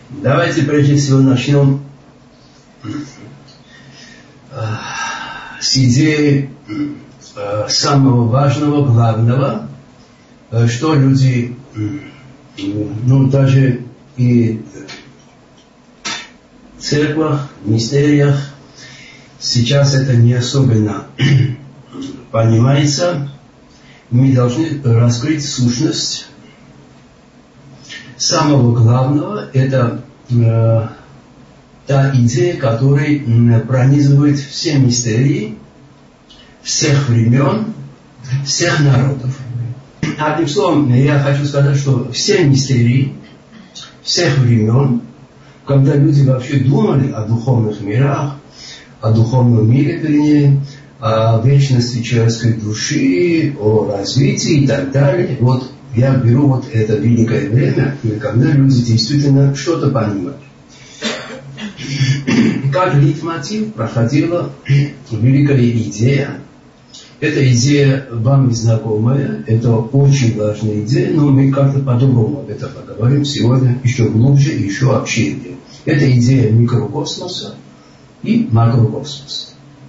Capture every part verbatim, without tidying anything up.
Давайте прежде всего начнем с идеи самого важного, главного, что люди, ну даже и в церквах, в мистериях, сейчас это не особенно понимается. Мы должны раскрыть сущность самого главного. Это э, та идея, которая э, пронизывает все мистерии всех времен, всех народов. Одним словом, я хочу сказать, что все мистерии всех времен, когда люди вообще думали о духовных мирах, о духовном мире, вернее, о вечности человеческой души, о развитии и так далее. Вот я беру вот это великое время, когда люди действительно что-то понимают. Как лейтмотив проходила великая идея. Эта идея вам знакомая, это очень важная идея, но мы как-то по-другому об этом поговорим сегодня еще глубже и еще обширнее. Это идея микрокосмоса и макрокосмоса.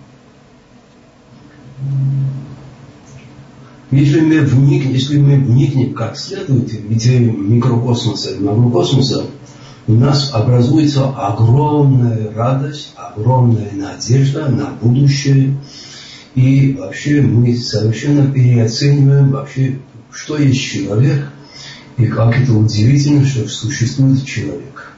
Если мы вникнем, если мы вникнем как следует в идею микрокосмоса и макрокосмоса, у нас образуется огромная радость, огромная надежда на будущее. И вообще мы совершенно переоцениваем вообще, что есть человек, и как это удивительно, что существует человек.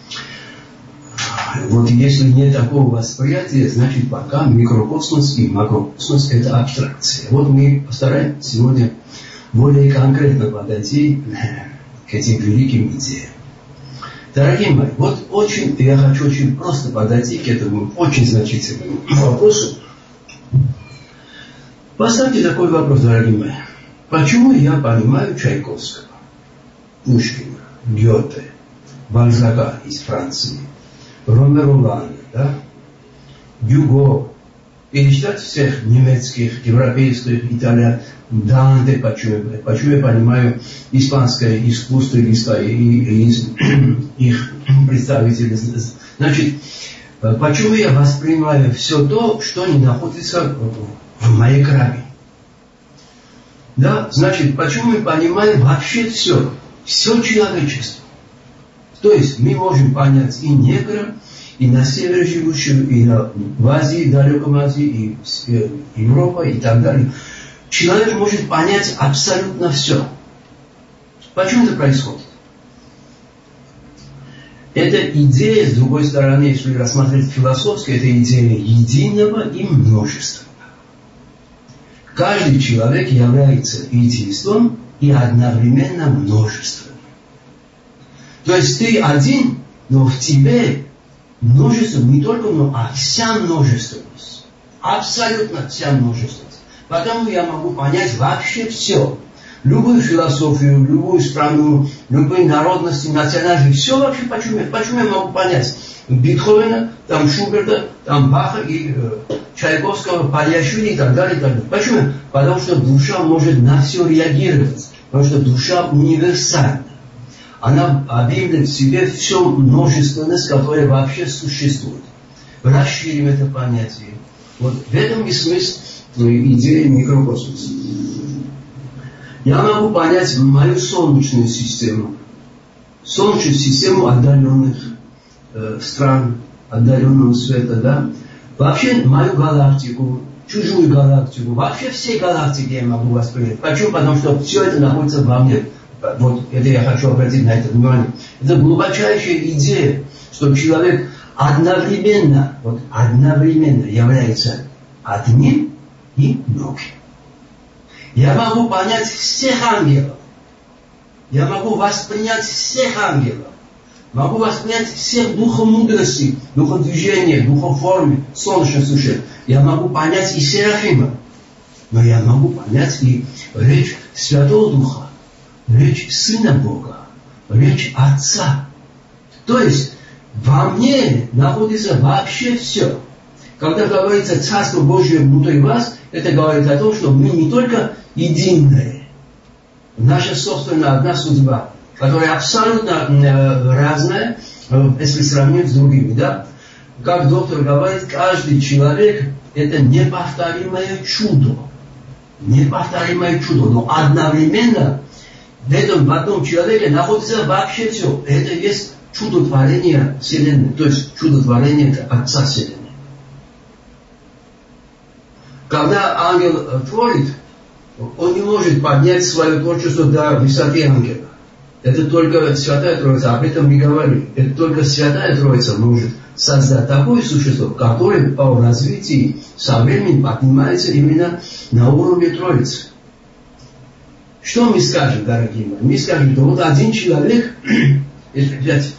Вот если нет такого восприятия, значит пока микрокосмос и макрокосмос – это абстракция. Вот мы постараемся сегодня более конкретно подойти к этим великим идеям. Дорогие мои, вот очень, я хочу очень просто подойти к этому очень значительному вопросу. Поставьте такой вопрос, дорогие мои. Почему я понимаю Чайковского, Пушкина, Гёте, Бальзака из Франции, Ромеро, да, Гюго, перечитать всех немецких, европейских, итальянских, Данте, почему, почему я понимаю испанское искусство и, и, и их представителей. Значит, почему я воспринимаю все то, что не находится в моей крови. Да, значит, почему мы понимаем вообще все, все человечество. То есть мы можем понять и негра, и на севере живущего, и на, в Азии, далеком Азии, и в Европе, и так далее. Человек может понять абсолютно все. Почему это происходит? Эта идея, с другой стороны, если рассматривать философски, это идея единого и множественного. Каждый человек является единством и одновременно множеством. То есть ты один, но в тебе множество, не только но, а вся множественность. Абсолютно вся множественность. Потому я могу понять вообще все. Любую философию, любую страну, любые народности, национальности, все вообще почему, почему я могу понять Бетховена, там Шуберта, там Баха и э, Чайковского, Пальяшвили и так далее, и так далее. Почему? Потому что душа может на все реагировать, потому что душа универсальна. Она объявляет в себе всю множественность, которая вообще существует. Расширим это понятие. Вот в этом и смысл идеи микрокосмоса. Я могу понять мою солнечную систему, солнечную систему отдаленных э, стран, отдаленного света, да, вообще мою галактику, чужую галактику, вообще все галактики я могу воспринять. Почему? Потому что все это находится во мне. Вот это я хочу обратить на это внимание. Это глубочайшая идея, что человек одновременно, вот одновременно является одним и многим. Я могу понять всех ангелов. Я могу воспринять всех ангелов. Могу воспринять всех духом мудрости, духом движения, духом формы, солнечных существ. Я могу понять и Серафима. Но я могу понять и речь Святого Духа, речь Сына Бога, речь Отца. То есть во мне находится вообще все. Когда говорится Царство Божие внутри вас, это говорит о том, что мы не только единые. Наша собственная одна судьба, которая абсолютно разная, если сравнить с другими, да, как доктор говорит, каждый человек это неповторимое чудо. Неповторимое чудо. Но одновременно в этом в одном человеке находится вообще все. Это есть чудотворение Вселенной. То есть чудотворение это Отца Вселенной. Когда ангел творит, он не может поднять свое творчество до высоты ангела. Это только Святая Троица, об этом не говорили. Это только Святая Троица может создать такое существо, которое по развитию со временем поднимается именно на уровне Троицы. Что мы скажем, дорогие мои? Мы скажем, что вот один человек, если взять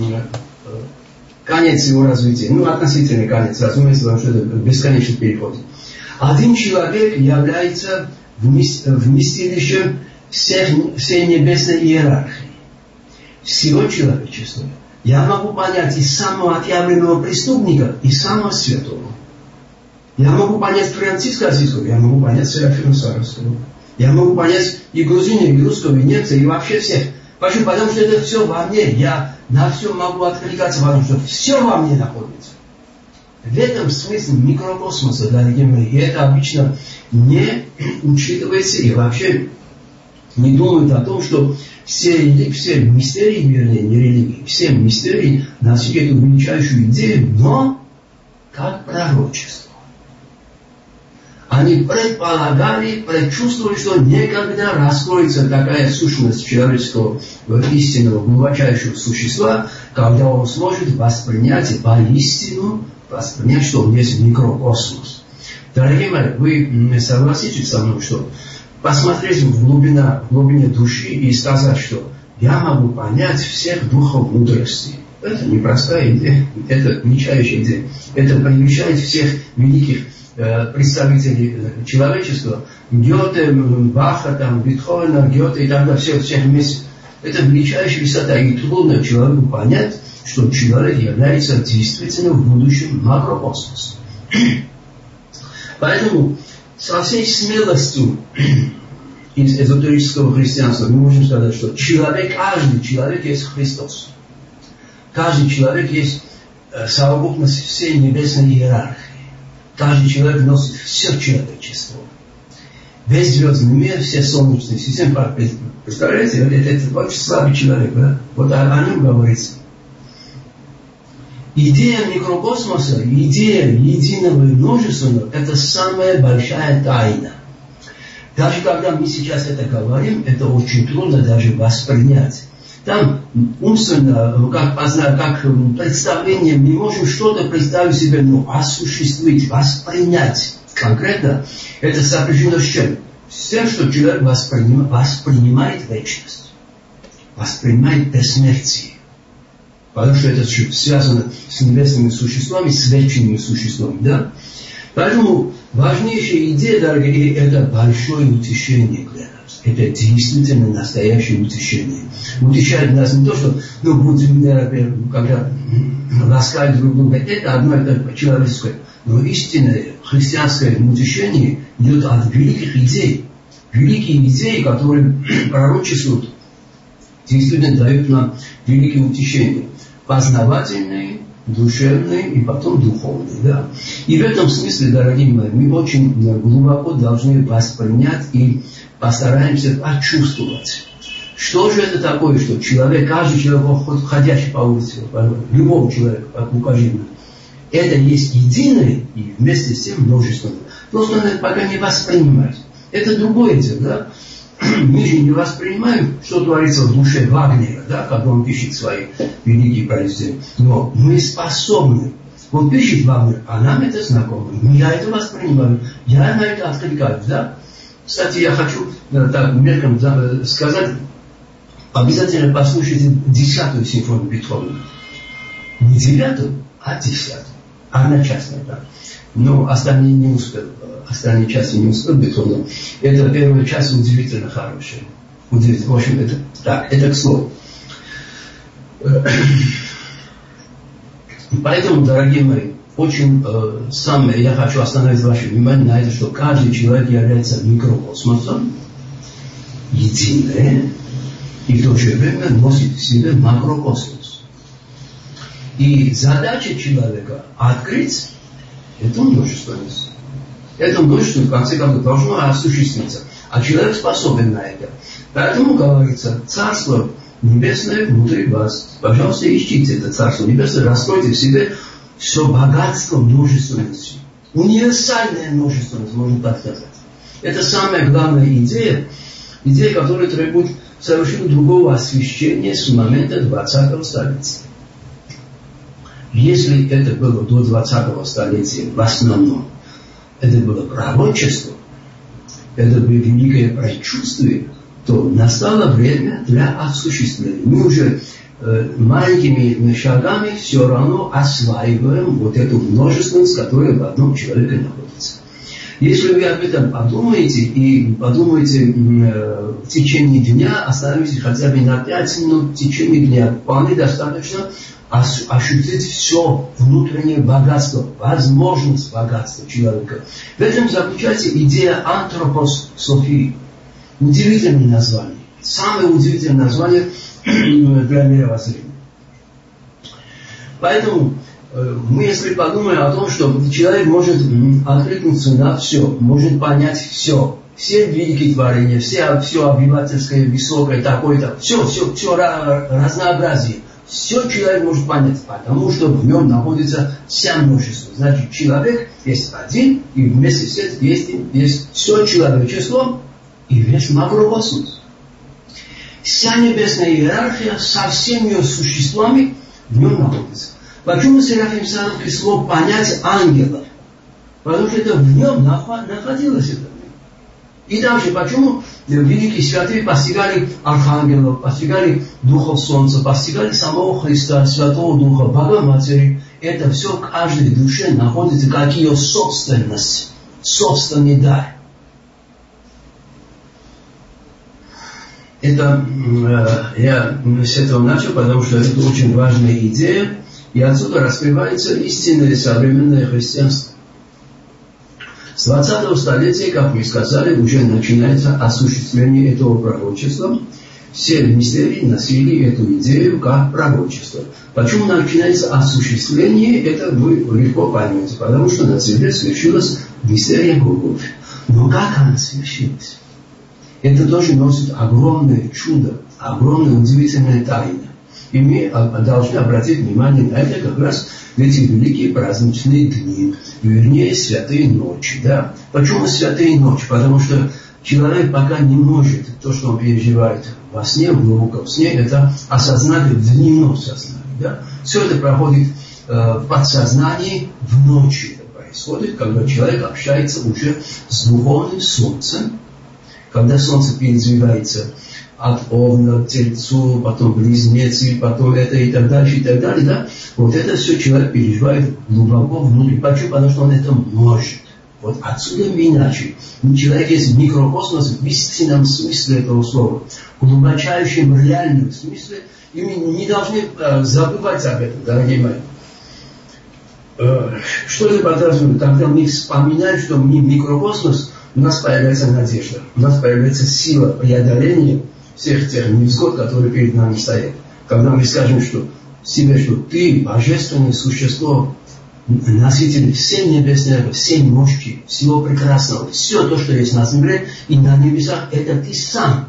конец его развития, ну относительный конец, разумеется, потому что это бесконечный переход. Один человек является вместилищем всех, всей небесной иерархии, всего человечества. Я могу понять и самого отъявленного преступника, и самого святого. Я могу понять Франциска Осиского, я могу понять Серафима Саровского. Я могу понять и грузина, и русского, и немца, и вообще всех. Почему? Потому что это все во мне. Я на все могу откликаться, потому что все во мне находится. В этом смысле микрокосмоса, дорогие мои, и это обычно не учитывается и вообще не думают о том, что все, все мистерии, вернее, не религии, все мистерии носили эту величайшую идею, но как пророчество. Они предполагали, предчувствовали, что никогда раскроется такая сущность человеческого истинного, глубочайшего существа, когда он сможет воспринять поистину, воспринять, что он есть микрокосмос. Дорогие мои, вы согласитесь со мной, что посмотреть в глубина, в глубине души и сказать, что я могу понять всех духов мудрости. Это непростая идея, это величайшая идея. Это превышает всех великих э, представителей человечества. Гёте, Баха, там, Бетховена, Гёте и так далее, всех, всех вместе. Это величайшая высота. И трудно человеку понять, что человек является действительно в будущем макрокосмосом. Поэтому со всей смелостью из эзотерического христианства мы можем сказать, что человек, каждый человек есть Христос. Каждый человек есть совокупность всей небесной иерархии. Каждый человек носит все человечество. Весь звездный мир, все солнечные системы. Представляете, это, это очень слабый человек. Да? Вот о, о нем говорится. Идея микрокосмоса, идея единого и множественного, это самая большая тайна. Даже когда мы сейчас это говорим, это очень трудно даже воспринять. Там умственно, как познать, как представление, мы можем что-то представить себе, но осуществить, воспринять конкретно, это сопряжено с чем? С тем, что человек восприним, воспринимает вечность, воспринимает бессмертие. Потому что это связано с небесными существами, с вечными существами. Да? Поэтому важнейшая идея, дорогие, это большое утешение для нас. Это действительно настоящее утешение. Утешает нас не то, что ну, будем, например, когда ласкать друг друга, это одно, это человеческое. Но истинное христианское утешение идет от великих идей. Великие идеи, которые пророчествуют, действительно дают нам великие утешения. Познавательные, душевные и потом духовные. Да. И в этом смысле, дорогие мои, мы очень глубоко должны воспринять и постараемся почувствовать. Что же это такое, что человек, каждый человек, ходящий по улице, любого человека, укажи, это есть единое и вместе с тем множественное. Просто он это пока не воспринимает. Это другое дело, да? Мы же не воспринимаем, что творится в душе Вагнера, да, когда он пишет свои великие произведения. Но мы способны. Он пишет Вагнер, а нам это знакомо. Я это воспринимаю. Я на это откликаюсь, да. Кстати, я хочу так мельком сказать, обязательно послушайте десятую симфонию Бетховена. Не девятую, а десятую. Одна частная, да. Но остальные не успел. Остальные части не успел Бетховен. Это первая часть удивительно хорошая. Удивительно. В общем, это так, это к слову. Поэтому, дорогие мои, очень э, самое, я хочу остановить ваше внимание на это, что каждый человек является микрокосмосом, единое, и в то же время носит в себе макрокосмос. И задача человека открыть эту множественность. Это множество, в конце концов, должно осуществиться. А человек способен на это. Поэтому говорится, Царство Небесное внутри вас. Пожалуйста, ищите это Царство Небесное, раскройте в себе все богатство множественности. Универсальная множественность, можно так сказать. Это самая главная идея, идея, которая требует совершенно другого освещения с момента двадцатого столетия. Если это было до двадцатого столетия в основном, это было пророчество, это было великое предчувствие, то настало время для осуществления. Мы уже э, маленькими шагами все равно осваиваем вот эту множественность, которая в одном человеке находится. Если вы об этом подумаете и подумаете э, в течение дня, остановитесь хотя бы на пять минут в течение дня, вполне достаточно ощутить все внутреннее богатство, возможность богатства человека. В этом заключается идея антропософии. Удивительное название. Самое удивительное название для мировоззрения. Поэтому мы, если подумаем о том, что человек может откликнуться на все, может понять все, все великие творения, все, все обывательское, высокое, такое-то, все, все, все разнообразие. Все человек может понять, потому что в нем находится вся множество. Значит, человек есть один, и вместе с этим есть, есть все человечество и весь макрокосмос. Вся небесная иерархия со всеми ее существами в нем находится. Почему Серафим Саровский смог понять ангелов? Потому что это в нем находилось это. И также, почему великие святые постигали архангелов, постигали духов солнца, постигали самого Христа, Святого Духа, Бога Матери. Это все в каждой душе находится как ее собственность, собственный дар. Это э, я с этого начал, потому что это очень важная идея, и отсюда раскрывается истинное современное христианство. С двадцатого столетия, как мы сказали, уже начинается осуществление этого пророчества. Все мистерии носили эту идею как пророчество. Почему начинается осуществление, это вы легко поймете, потому что на земле свершилась мистерия Голгофы. Но как она свершилась? Это тоже носит огромное чудо, огромная удивительная тайна. И мы должны обратить внимание на это как раз в эти великие праздничные дни, вернее, святые ночи. Да? Почему святые ночи? Потому что человек пока не может то, что он переживает во сне, в глубоком сне, это осознать в дневном сознании. Да? Все это проходит э, в подсознании в ночи. Это происходит, когда человек общается уже с духовным солнцем, когда солнце передвигается от Овна к Тельцу, потом Близнецы, потом это и так дальше, и так далее, да? Вот это все человек переживает глубоко внутри. Почему? Потому что он это может. Вот отсюда мы иначе. Человек есть микрокосмос в истинном смысле этого слова. В глубочайшем реальном смысле. И мы не должны э, забывать об этом, дорогие мои. Э, что это подразумевает? Когда мы вспоминаем, что мы микрокосмос, у нас появляется надежда. У нас появляется сила преодоления всех тех невзгод, которые перед нами стоят. Когда мы скажем, что себе, что ты божественное существо, носитель всей небесной, всей мощи, всего прекрасного, все то, что есть на земле и на небесах, это ты сам.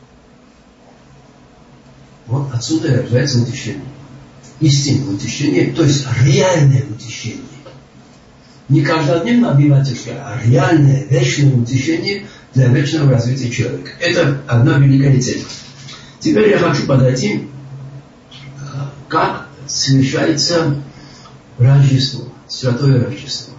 Вот отсюда рождается утешение. Истинное утешение, то есть реальное утешение. Не каждодневное обывательское, а реальное, вечное утешение для вечного развития человека. Это одна великая тема. Теперь я хочу подойти, как совершается Рождество, Святое Рождество.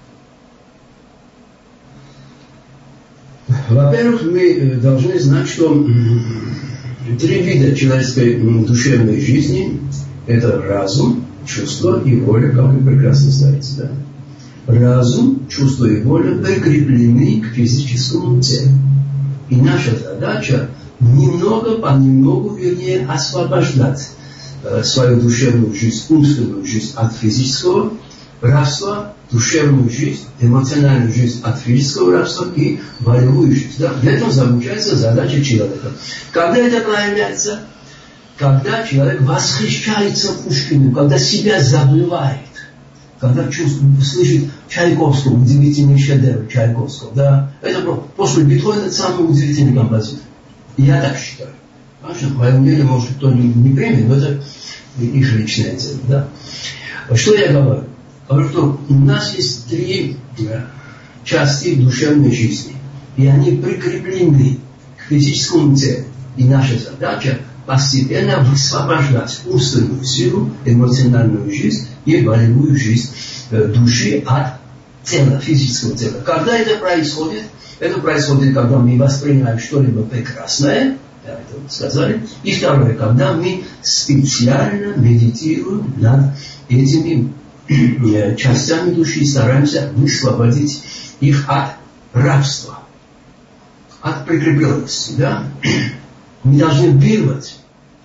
Во-первых, мы должны знать, что три вида человеческой душевной жизни – это разум, чувство и воля, как вы прекрасно знаете, да? Разум, чувство и воля прикреплены к физическому телу. И наша задача немного, понемногу, вернее, освобождать э, свою душевную жизнь, умственную жизнь от физического рабства, душевную жизнь, эмоциональную жизнь от физического рабства и волевую жизнь. Да? В этом заключается задача человека. Когда это проявляется? когда человек восхищается Пушкиным, когда себя забывает, когда чувствует, слышит Чайковского, удивительный шедевр Чайковского, да, это после Бетховена самый удивительный композитор. Я так считаю. Потому что, в моем деле, может, кто-нибудь не примет, но это их личное дело, да. Что я говорю? Говорю, что у нас есть три части душевной жизни, и они прикреплены к физическому телу. И наша задача постепенно высвобождать умственную силу, эмоциональную жизнь и волевую жизнь души от тела, физического тела. Когда это происходит? Это происходит, когда мы воспринимаем что-либо прекрасное, это сказали. И второе, когда мы специально медитируем над этими частями души, стараемся высвободить их от рабства, от прикрепленности, да? Мы должны вырвать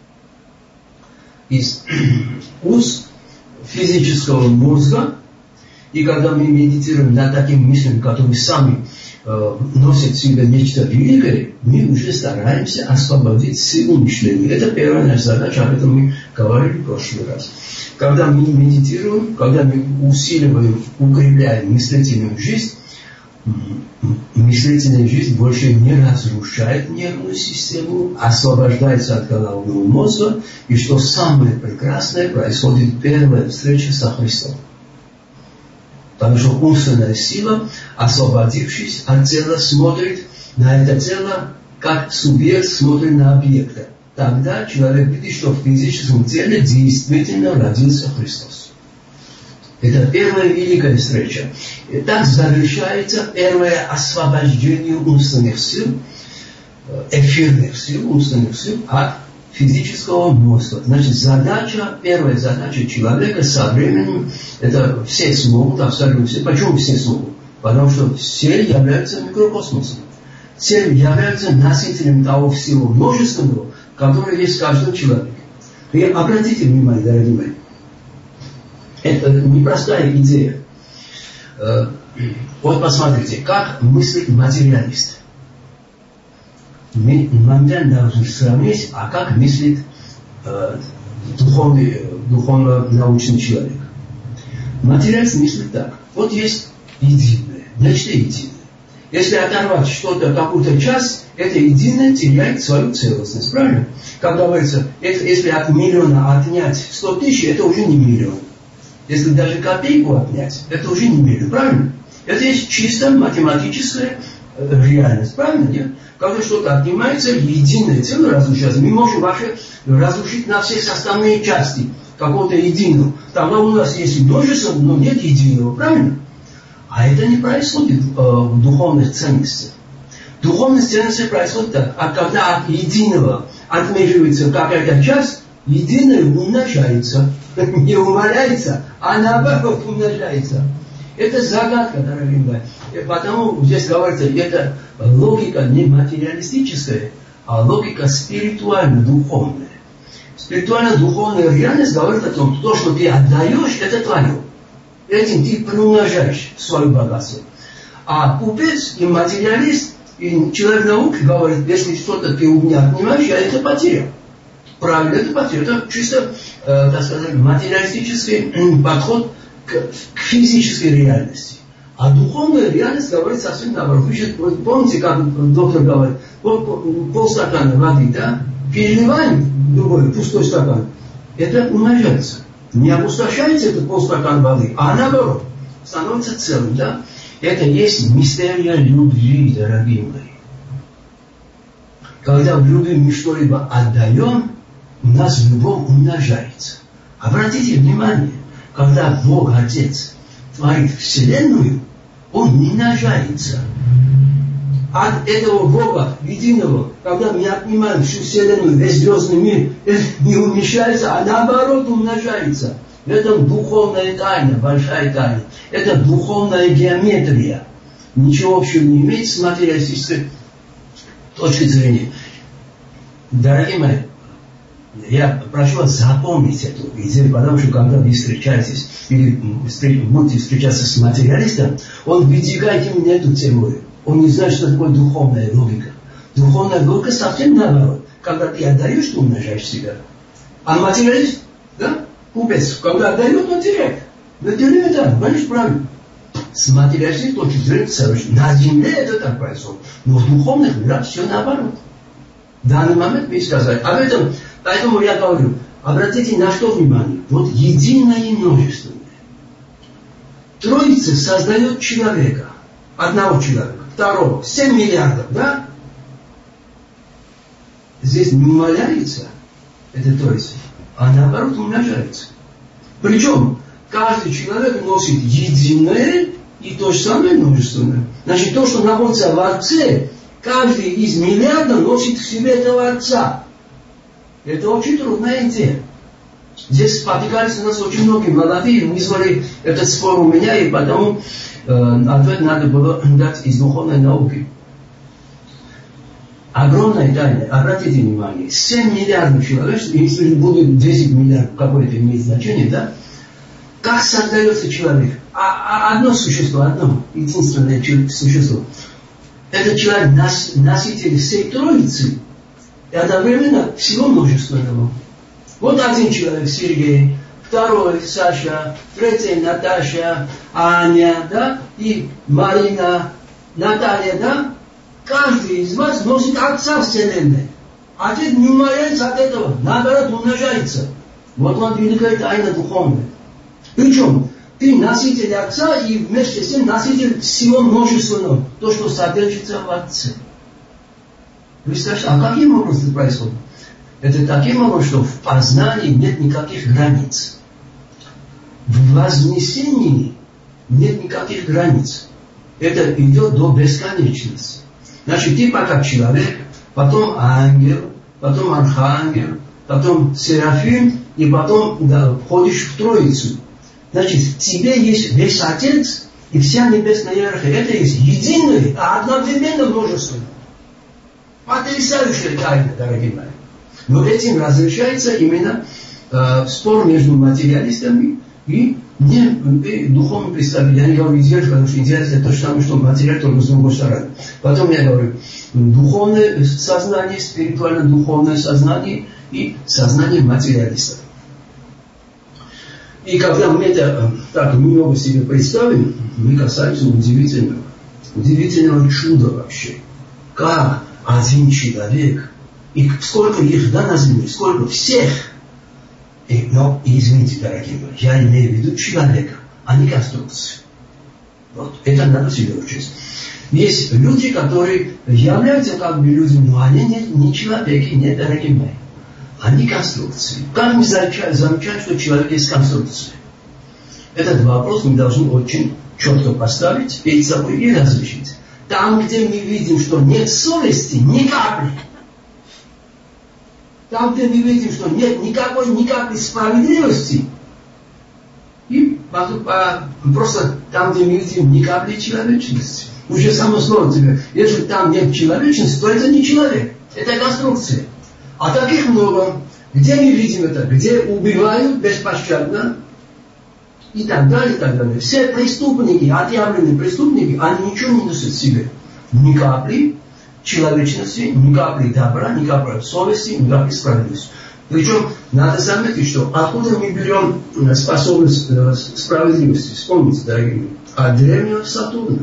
из уз физического мозга, и когда мы медитируем над такими мыслями, которые сами э, носят в себе нечто великое, мы уже стараемся освободить силу мышления. Это первая наша задача, об этом мы говорили в прошлый раз. Когда мы медитируем, когда мы усиливаем, укрепляем мыслительную жизнь, мыслительная жизнь больше не разрушает нервную систему, освобождается от головного мозга, и что самое прекрасное, происходит первая встреча со Христом. Потому что умственная сила, освободившись от тела, смотрит на это тело, как субъект смотрит на объекты. Тогда человек видит, что в физическом теле действительно родился Христос. Это первая великая встреча. И так завершается первое освобождение умственных сил, эфирных сил, умственных сил от физического мозга. Значит, задача, первая задача человека со временем, это все смогут, абсолютно все. Почему все смогут? Потому что все являются микрокосмосом. Все являются носителем того всего множественного, которое есть в каждом человеке. И обратите внимание, дорогие мои, это непростая идея. Вот посмотрите, как мыслит материалист. Мы моментально должны сравнить, а как мыслит э, духовный, духовно-научный человек. Материалист мыслит так. Вот есть единое, нечто единое. Если оторвать что-то, какую-то часть, это единое теряет свою целостность. Правильно? Как говорится, это, если от миллиона отнять сто тысяч, это уже не миллион. Если даже копейку отнять, это уже не миллион. Правильно? Это есть чисто математическая реальность. Правильно? Нет? Когда что-то отнимается, единое целое разрушается. Мы можем вообще разрушить на все составные части какого-то единого. Тогда у нас есть множество, но нет единого. Правильно? А это не происходит э, в духовных ценностях. Духовные ценности происходят так. А когда от единого отмеживается какая-то часть, единое умножается. Не умаляется, а наоборот умножается. Это загадка, дорогие мои. Потому здесь говорится, это логика не материалистическая, а логика спиритуально-духовная. Спиритуально-духовная реальность говорит о том, что то, что ты отдаешь, это твое. Этим ты приумножаешь свое богатство. А купец и материалист, и человек науки говорит, если что-то ты у меня отнимаешь, я это потерял. Правильно, это потеря. Это чисто, э, так сказать, материалистический э, подход к, к физической реальности. А духовная реальность говорит совсем наоборот. Вы сейчас помните, как доктор говорит, пол, пол, полстакана воды, да? Переливаем другой пустой стакан. Это умножается. Не опустошается этот полстакан воды, а наоборот, становится целым, да? Это есть мистерия любви, дорогие мои. Когда в любви мы что-либо отдаем, у нас любовь умножается. Обратите внимание, когда Бог Отец творит Вселенную, Он не умножается. От этого Бога единого, когда мы отнимаем всю Вселенную, весь звездный мир, это не уменьшается, а наоборот умножается. В этом духовная тайна, большая тайна. Это духовная геометрия. Ничего общего не имеет с материалистической точки зрения. Дорогие мои, я прошу вас запомнить эту идею, потому что когда вы встречаетесь или будете встречаться с материалистом, он выдвигает именно эту теорию. Он не знает, что такое духовная логика. Духовная логика совсем наоборот. Когда ты отдаешь, ты умножаешь себя. А материалист, да, купец, когда отдает, он теряет. Но теряет, да, конечно, правильно. С материалистической точки зрения, на земле это так происходит. Но в духовных мирах все наоборот. В данный момент мне сказать. Об этом, поэтому я говорю, обратите на что внимание. Вот единое и множественное. Троица создает человека. Одного человека. Второго. семь миллиардов, да? Здесь не умаляется эта троица, а наоборот умножается. Причем каждый человек носит единое и то же самое множественное. Значит, то, что находится в Отце, каждый из миллиарда носит в себе этого Отца. Это очень трудная идея. Здесь спотыкались у нас очень многие молодые, вызвали этот спор у меня, и потому э, ответ надо было дать из духовной науки. Огромная тайна. Обратите внимание, семь миллиардов человек, если будет десять миллиардов, какое-то имеет значение, да? Как создается человек? А, а одно существо, одно единственное существо. Этот человек нос, носитель всей троицы и одновременно всего множественного. Вот один человек Сергей, второй Саша, третий Наташа, Аня, да, и Марина, Наталья, да. Каждый из вас носит Отца Вселенной. Отец не умаляется от этого, наоборот умножается. Вот вам великая тайна духовная. Причем ты носитель Отца и вместе с тем носитель всего множественного, то, что содержится в Отце. Представляете, а каким образом это происходит? Это таким образом, что в познании нет никаких границ. В вознесении нет никаких границ. Это идет до бесконечности. Значит, ты пока человек, потом ангел, потом архангел, потом серафим, и потом да, входишь в Троицу. Значит, в тебе есть весь Отец и вся небесная иерархия. Это есть единое, а одновременно множественное. Потрясающая тайна, дорогие мои. Но этим разрешается именно э, спор между материалистами и, не, и духовным представителями. Я не говорю идеально, потому что идеально это то же самое, что материаль, только с другой стороны. Потом я говорю духовное сознание, спиритуально-духовное сознание и сознание материалистов. И когда мы это так немного себе представим, мы касаемся удивительного, удивительного чуда вообще. Как один человек, и сколько их да, на земле, сколько всех. И, но, и извините, дорогие мои, я имею в виду человека, а не конструкцию. Вот, это надо себе учесть. Есть люди, которые являются как бы людьми, но они не, не человеки, не дорогие мои. Они конструкции. Как мы замечаем, что человек есть конструкция? Этот вопрос мы должны очень четко поставить перед собой и разрешить. Там, где мы видим, что нет совести, ни капли. Там, где мы видим, что нет никакой, ни капли справедливости. И просто там, где мы видим ни капли человечности. Уже само слово тебе. Если там нет человечности, то это не человек. Это конструкция. А таких много. Где мы видим это? Где убивают беспощадно и так далее, и так далее. Все преступники, отъявленные преступники, они ничего не несут в себе. Ни капли человечности, ни капли добра, ни капли совести, ни капли справедливости. Причем надо заметить, что откуда мы берем способность справедливости? Вспомните, дорогие, от древнего Сатурна.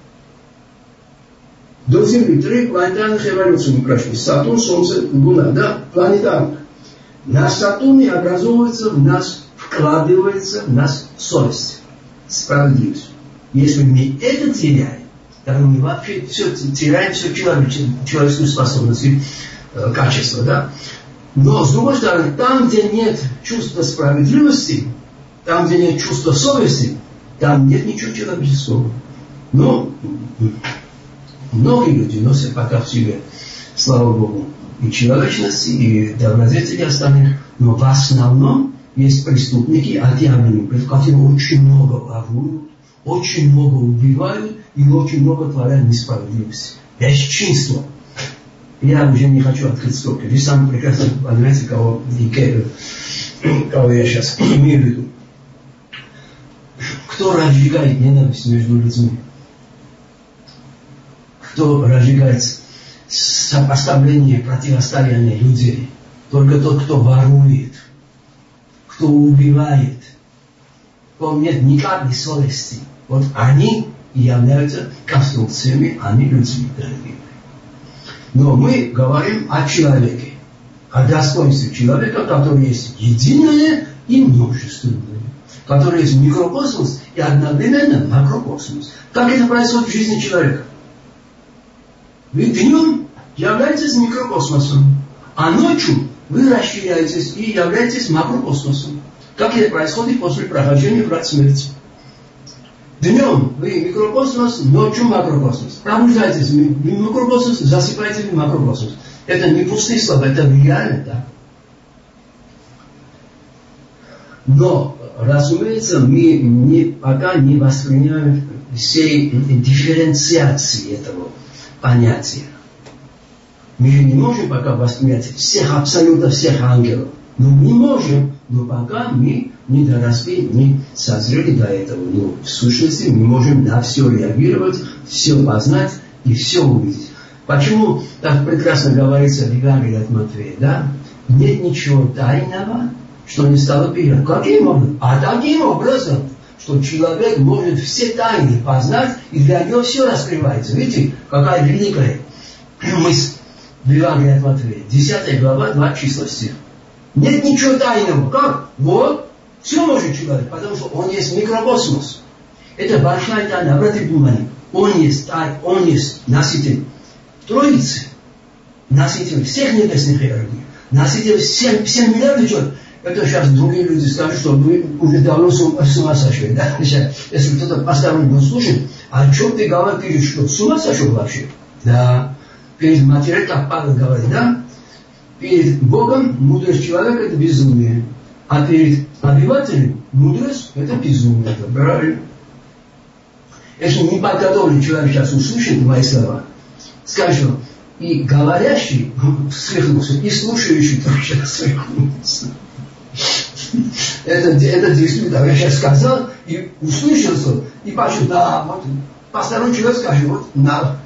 До Земли три планетарных эволюций мы прошли. Сатурн, Солнце, Луна, да, планетарных. На Сатурне образуется в нас, вкладывается в нас совесть, справедливость. Если мы это теряем, тогда мы вообще все, теряем все человеческую способность и э, качество, да. Но, с другой стороны, там, где нет чувства справедливости, там, где нет чувства совести, там нет ничего человеческого. Но многие люди носят пока в себе, слава Богу, и человечности, и добродетели остальных, но в основном есть преступники, отъявленные, которые очень много воруют, очень много убивают и очень много творят несправедливости. Бесчинство. Я уже не хочу открыть сколько. Вы сами прекрасно понимаете, кого, кого я сейчас имею в виду. Кто разжигает ненависть между людьми? Кто разжигает сопоставление, противостояние людей? Только тот, кто ворует, кто убивает, кто нет ни капли совести, вот они являются конструкциями, а не людьми, дорогие. Но мы говорим о человеке, о достоинстве человека, который есть единое и множественное, который есть микрокосмос и одновременно макрокосмос. Как это происходит в жизни человека? Вы днем являетесь микрокосмосом, а ночью вы расширяетесь и являетесь макрокосмосом. Как это происходит после прохождения врат смерти? Днем вы микрокосмос, ночью макрокосмос. Пробуждаетесь в микрокосмос, засыпаете в макрокосмос. Это не пустые слова, это реально, да. Но, разумеется, мы не, пока не воспринимаем всей дифференциации этого понятия. Мы же не можем пока воспринять всех, абсолютно всех ангелов. Но мы можем, но пока мы не доросли, не созрели до этого. Но в сущности мы можем на все реагировать, все познать и все увидеть. Почему так прекрасно говорится в Евангелии от Матфея, да? Нет ничего тайного, что не стало первым. Каким образом? А таким образом, что человек может все тайны познать, и для него все раскрывается. Видите, какая великая мысль в Евангелии от Матфея. десятая глава, два числа стих. Нет ничего тайного. Как? Вот. Все может человек, потому что он есть микрокосмос. Это большая тайна. Обратите внимание. Он есть тай, он есть носитель Троицы. Носитель всех небесных иерархий. Носитель всем, всем миллиардов человек. Это сейчас другие люди скажут, что вы уже давно с ума сошли. Да? Если кто-то посторонний будет слушать, а что ты говоришь, ты что, с ума сошел вообще? Да. Перед матерью, как Павел говорит, да? Перед Богом мудрость человека – это безумие. А перед обивателем мудрость – это безумие. Это правильно. Если неподготовленный человек сейчас услышит мои слова, скажет, что и говорящий свихнулся, и слушающий тоже сейчас свихнулся. Это, это действительно, я сейчас сказал, и услышался, и почему, да, вот, посторонний человек скажет, вот, на.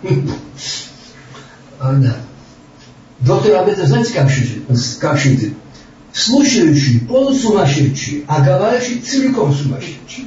А, да. Доктор об этом, знаете, как шутит? Как шутит? Слушающий полусумасшедший, а говорящий целиком сумасшедший.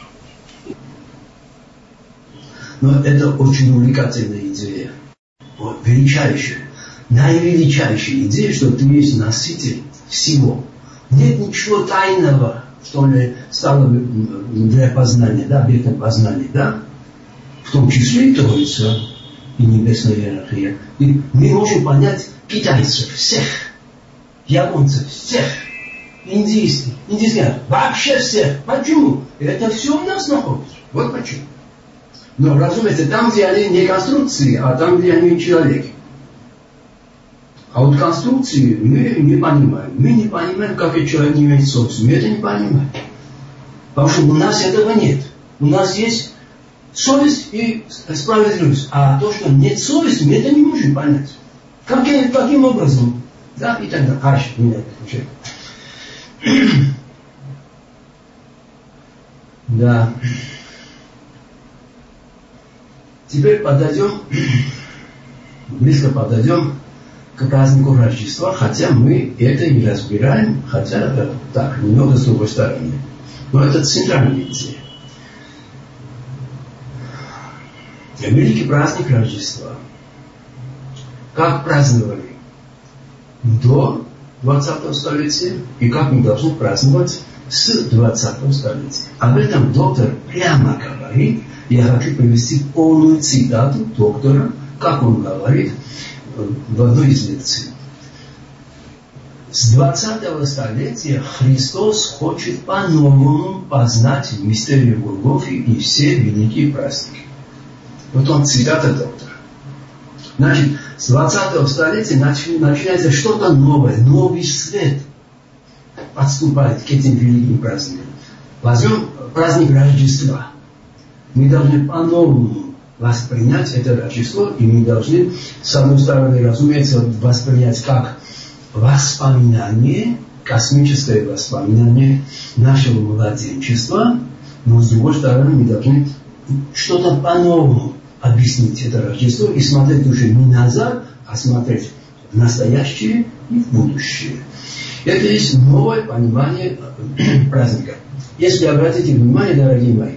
Но это очень увлекательная идея. Вот, величайшая, наивеличайшая идея, что ты есть носитель всего. Нет ничего тайного, что ли, стало для познания, да, объектом познания, да? В том числе и Троица, и небесная иерархия. И мы можем понять китайцев, всех, японцев, всех, индийских, индийских, вообще всех. Почему? Это все у нас находится. Вот почему. Но, разумеется, там, где они не конструкции, а там, где они человеки. А вот конструкции мы не понимаем. Мы не понимаем, как этот человек не имеет совести. Мы это не понимаем. Потому что у нас этого нет. У нас есть совесть и справедливость. А то, что нет совести, мы это не можем понять. Как, каким образом? Да, и так далее. А, нет, да. Теперь подойдем, близко подойдем к празднику Рождества, хотя мы это и разбираем, хотя это так, немного с другой стороны. Но это центральная идея. Великий праздник Рождества. Как праздновали до двадцатого столетия и как мы должны праздновать с двадцатого столетия. Об этом доктор прямо говорит. Я хочу привести полную цитату доктора, как он говорит в одной из лекций. С двадцатого столетия Христос хочет по-новому познать мистерию Голгофы и все великие праздники. Вот он цитата доктора. Значит, с двадцатого столетия начинается что-то новое, новый свет подступает к этим великим праздникам. Возьмем праздник Рождества. Мы должны по-новому воспринять это Рождество, и мы должны, с одной стороны, разумеется, воспринять как воспоминание, космическое воспоминание нашего младенчества, но с другой стороны, мы должны что-то по-новому объяснить это Рождество и смотреть уже не назад, а смотреть в настоящее и в будущее. Это есть новое понимание праздника. Если обратите внимание, дорогие мои,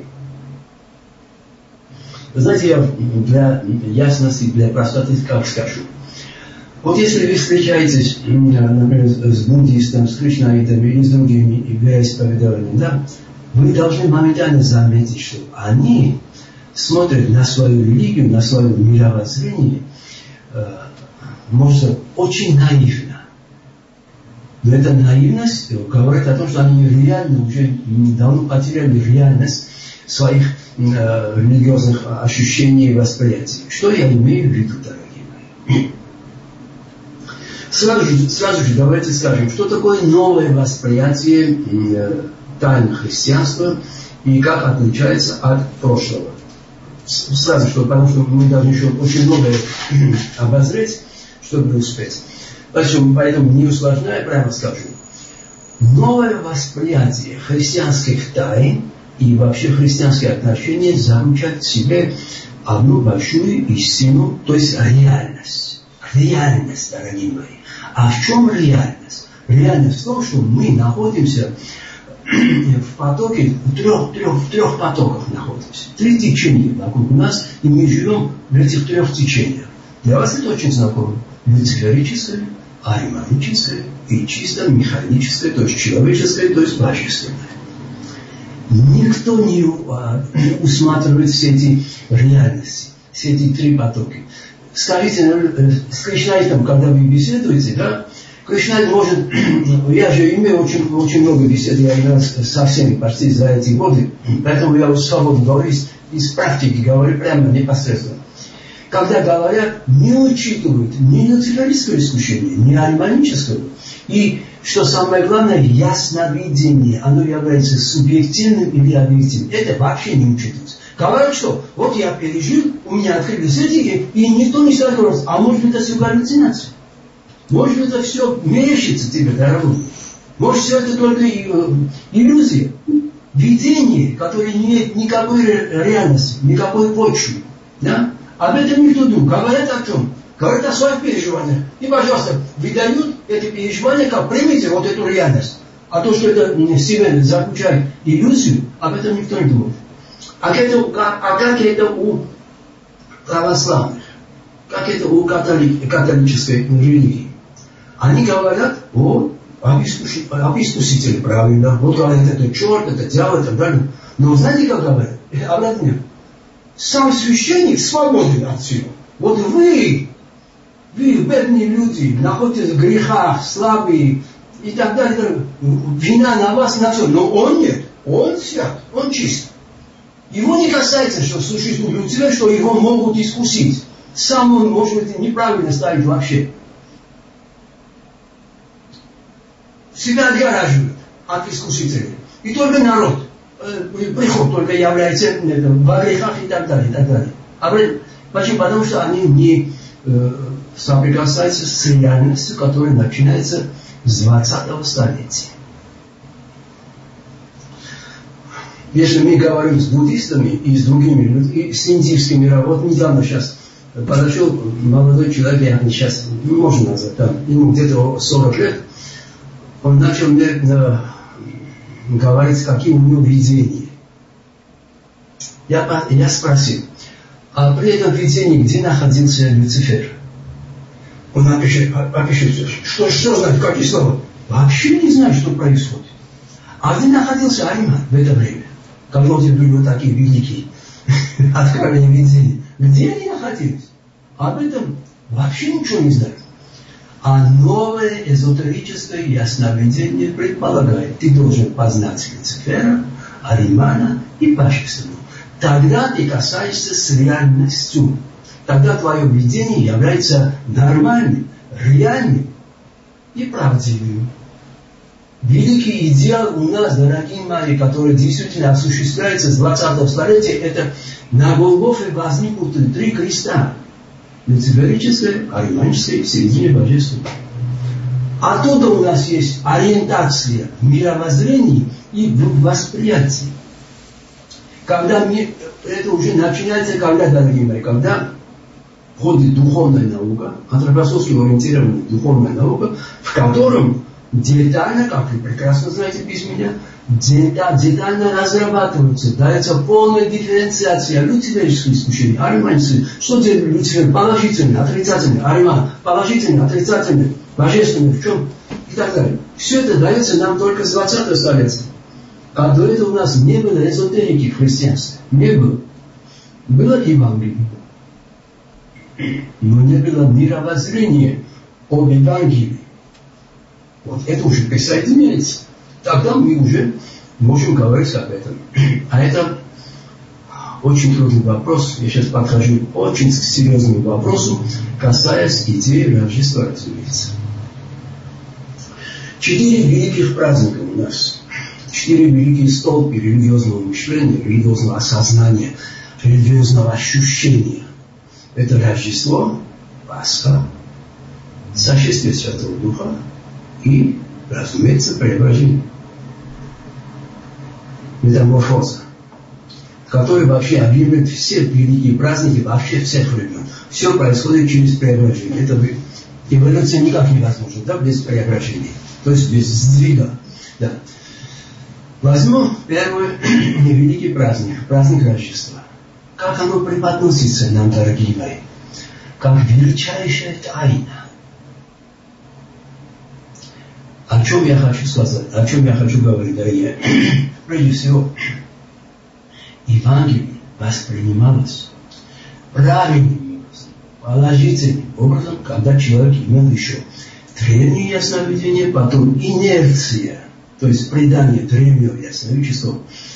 вы знаете, я для ясности, для простоты как скажу. Вот если вы встречаетесь, например, с буддистом, с кришнаитом или с другими вероисповеданиями, да, вы должны моментально заметить, что они смотрят на свою религию, на свое мировоззрение, э, может, очень наивно. Но эта наивность говорит о том, что они реально уже давно потеряли реальность своих э, религиозных ощущений и восприятий. Что я имею в виду, дорогие мои? Сразу же, сразу же давайте скажем, что такое новое восприятие э, тайны христианства и как отличается от прошлого. Сразу, что, потому что мы должны еще очень многое обозреть, чтобы успеть. Поэтому, поэтому не усложняя, прямо скажу. Новое восприятие христианских тайн и вообще христианские отношения заключают в себе одну большую истину, то есть реальность. Реальность, дорогие мои. А в чем реальность? Реальность в том, что мы находимся в потоке, в трех, трех, в трех потоках находимся. Три течения вокруг нас, и мы живем в этих трех течениях. Для вас это очень знакомо. Люциферическое, ариманическое и чисто механическое, то есть человеческое, то есть божественное. Никто не усматривает все эти реальности, все эти три потока. Скажите, с кришнаитом, когда вы беседуете, да, Кришнайт может, я же имею очень, очень много бесед, я имел со всеми почти за эти годы, поэтому я свободно говорю, из, из практики говорю прямо непосредственно. Когда говорят, не учитывают ни люциферического искушения, ни ариманического, и, что самое главное, ясновидение, оно является субъективным или объективным, это вообще не учитывается. Говорят, что вот я пережил, у меня открылись эти, и никто не сталкивался, а может это все галлюцинация? Может, это все мерещится тебе, дорогой. Может, все это только иллюзия. Видение, которое не имеет никакой реальности, никакой почвы. Да? Об этом никто думает. Говорят о чем? Говорят о своих переживаниях. И, пожалуйста, выдают эти переживания, как примите вот эту реальность. А то, что это в себе заключает иллюзию, об этом никто не думает. А, это, а как это у православных? Как это у католи, католической религии? Они говорят о об искусителе, правильно. Вот говорят, это черт, это дьявол и так далее. Но знаете, как говорят? Обратно. Сам священник свободен от всего. Вот вы, вы, бедные люди, находитесь в грехах, слабые и так далее. Вина на вас, на все. Но он нет. Он свят, он чист. Его не касается, что существует Люцифер, что его могут искусить. Сам он, может быть, неправильно ставить вообще. Себя отгораживает от искусителей. И только народ, э, приход только является э, во грехах и так далее, и так далее. А почему? Потому что они не э, соприкасаются с реальностью, которая начинается с двадцатого столетия. Если мы говорим с буддистами и с другими людьми, и с индийскими, вот недавно сейчас подошел молодой человек, я сейчас не можно назвать, там, ему где-то сорок лет, он начал мне э, говорить, какие у него видения. Я, я спросил, а при этом видении, где находился Люцифер? Он напишет, опишет, что, что знает, какие слова? Вообще не знаю, что происходит. А где находился Ариман в это время? Когда у тебя были вот такие великие откровения видения. Где они находились? Об этом вообще ничего не знают. А новое эзотерическое ясновидение предполагает, ты должен познать Люцифера, Аримана и Божественного. Тогда ты касаешься с реальностью. Тогда твое видение является нормальным, реальным и правдивым. Великий идеал у нас, дорогие мои, который действительно осуществляется с двадцатого столетия, это на Голгофе возникнут три креста. Люциферическое, ариманическое и в середине божественное. Оттуда у нас есть ориентация в мировоззрении и в восприятии. Когда мне, это уже начинается, когда, дорогие мои, когда входит духовная наука, антропософски ориентированная духовная наука, в котором детально, как вы прекрасно знаете без меня, детально разрабатываются, дается полная дифференциация люциферских искушений, ариманцы, что делает Люцифер, положительный, отрицательный, ариман, положительный, отрицательный, божественный, в чем и так далее. Все это дается нам только с двадцатого столетия. А до этого у нас не было эзотерики в христианстве. Не было. Было Евангелие. Но не было мировоззрения об Евангелии. Вот это уже присоединяется. Тогда мы уже можем говорить об этом. А это очень трудный вопрос. Я сейчас подхожу к очень серьезному вопросу, касаясь идеи Рождества, разумеется. Четыре великих праздника у нас. Четыре великие столпы религиозного мышления, религиозного осознания, религиозного ощущения. Это Рождество, Пасха, сошествие Святого Духа и, разумеется, преображение. Метаморфоза, который вообще объявляет все великие праздники вообще всех времен. Все происходит через преображение. Это эволюция никак невозможна, да, без преображения. То есть без сдвига. Да. Возьму первый великий праздник, праздник Рождества. Как оно преподносится нам, дорогие мои? Как величайшая тайна. О чем я хочу сказать, о чем я хочу говорить, дорогие? Прежде всего, Евангелие воспринималось правильным, положительным образом, когда человек имел еще древнее ясновидение, потом инерция, то есть предание древнего ясновидчества,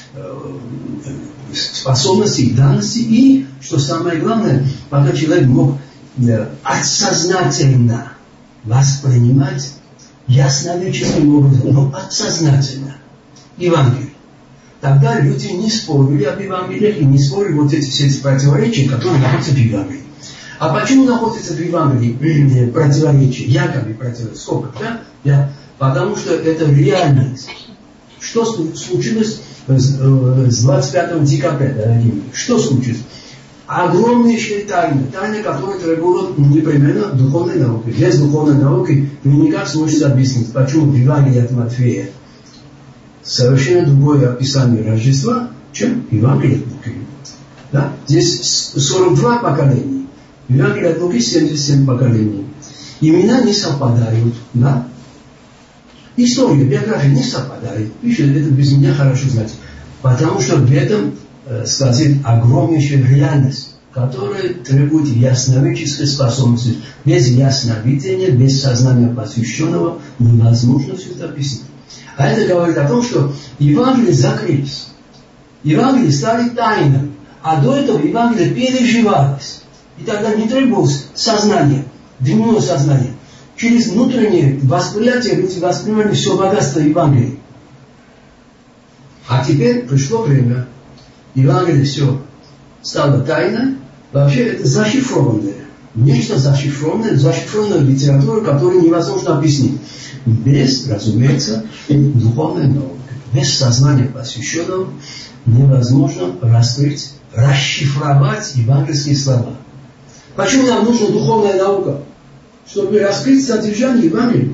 способностей, данностей, и, что самое главное, пока человек мог отсознательно воспринимать ясновидческим образом, но подсознательно Евангелие. Тогда люди не спорили об Евангелиях и не спорили вот эти все эти противоречия, которые находятся в Евангелии. А почему находятся в Евангелии противоречия, якобы противоречия? Сколько? Да? Я, потому что это реальность. Что случилось с двадцать пятого декабря, дорогие мои? Что случилось? Огромнейшая тайна, тайна, которая требует непременно духовной науки. Без духовной науки вы никак сможете объяснить, почему в Евангелии от Матфея совершенно другое описание Рождества, чем Евангелие от Луки. Да? Здесь сорок два поколения, в Евангелии от Луки семьдесят семь поколений. Имена не совпадают, да? История, биография не совпадает. Пишет, это без меня хорошо знать. Потому что в этом сквозит огромнейшая реальность, которая требует ясновидческой способности. Без ясновидения, без сознания посвященного невозможно все это объяснить. А это говорит о том, что Евангелие закрылись. Евангелие стали тайнами. А до этого Евангелие переживалось. И тогда не требовалось сознание, дневное сознание. Через внутреннее восприятие люди воспринимали все богатство Евангелия. А теперь пришло время. Евангелие все стало тайной. Вообще это зашифрованное. Нечто зашифрованное, зашифрованная литература, которую невозможно объяснить. Без, разумеется, духовной науки. Без сознания посвященного невозможно раскрыть, расшифровать евангельские слова. Почему нам нужна духовная наука? Чтобы раскрыть содержание Евангелия.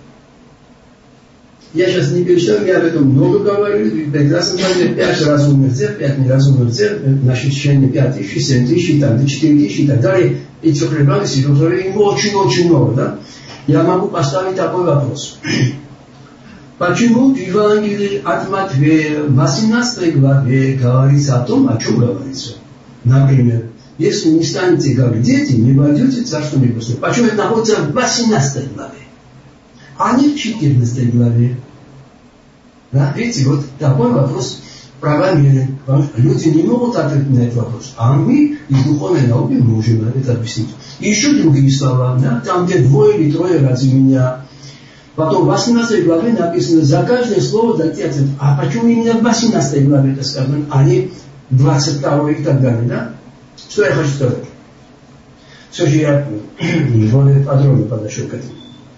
Я сейчас не перечитаю, я об этом много говорю, прекрасно знаете, пять разумных дел, пять неразумных дел, наше чтение пять тысяч, семь тысяч, там, четыре тысячи и так далее, и цифровые, цифровые, очень-очень много, да? Я могу поставить такой вопрос. Почему в Евангелии от Матфея в восемнадцатой главе говорится о том, о чем говорится? Например, если не станете как дети, не войдете в Царство Небесное. Почему это находится в восемнадцатой главе, а не в четырнадцатой главе? Да? Видите, вот такой вопрос правомерен. Люди не могут ответить на этот вопрос, а мы из духовной науки можем это объяснить. И еще другие слова, да? Там, где двое или трое ради меня. Потом в восемнадцатой главе написано, за каждое слово дайте ответ. А почему именно в восемнадцатой главе это сказано, а не в двадцать второй и так далее, да? Что я хочу сказать? Все же я более подробно подошел к этому.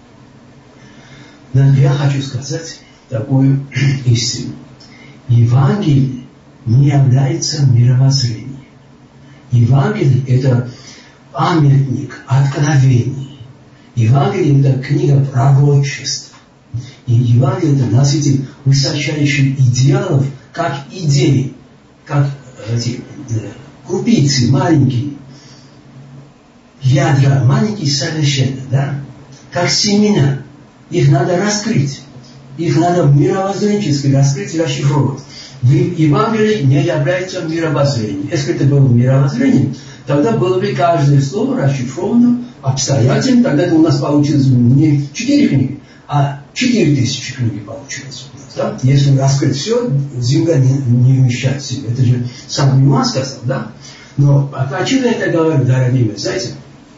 Но я хочу сказать такую истину. Евангелие не является мировоззрением. Евангелие это памятник откровений. Евангелие – это книга пророчеств. И Евангелие – это носитель высочайших идеалов, как идеи, как эти крупицы маленькие, ядра маленькие совершенно, да? Как семена. Их надо раскрыть. Их надо мировоззренчески раскрыть и расшифровать. Евангелие не является мировоззрением. Если это было мировоззрением, тогда было бы каждое слово расшифровано обстоятельно. Тогда у нас получилось бы не четыре книги, а четыре тысячи книг получилось. Да? Если раскрыть все, земля не, не вмещает в себе. Это же сам Ньюман сказал, да? Но почему я это говорю, дорогие мои, знаете?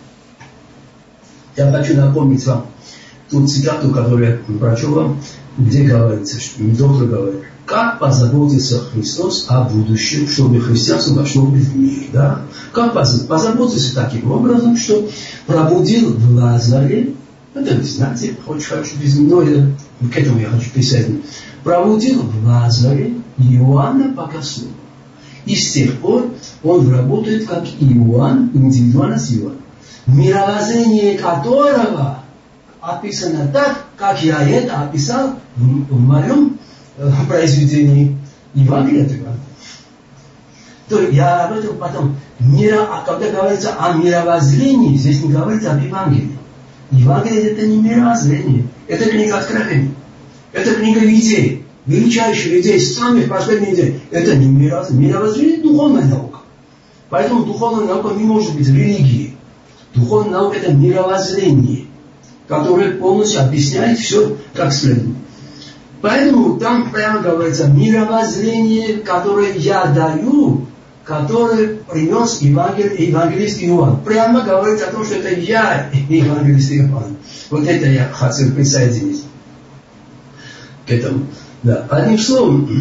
Я хочу напомнить вам ту цитату, которую я прочел вам, где говорится, что доктор говорит, как позаботился Христос о будущем, чтобы христианство вошло в мир, да? Как позаботился таким образом, что пробудил в Лазаре, это вы знаете, хочешь, хочу без но я, к этому я хочу присоединиться, пробудил в Лазаре Иоанна Богослова. И с тех пор он работает как Иоанн, индивидуальность Иоанна, мировоззрение которого описано так, как я это описал в, в моем э, произведении Евангелия. То я об этом потом. Миро, а когда говорится о мировоззрении, здесь не говорится об Евангелии. Евангелие это не мировоззрение, это книга откровений. Это книга идей, величайших идей, самых последних идей. Это не мировоззрение. Мировоззрение – духовная наука. Поэтому духовная наука не может быть религией. Духовная наука – это мировоззрение, которое полностью объясняет все как следует. Поэтому там прямо говорится мировоззрение, которое я даю, которое принес евангел... евангелист Иоанн. Прямо говорится о том, что это я евангелист Иоанн. Вот это я хотел присоединиться к этому. Да. Одним словом,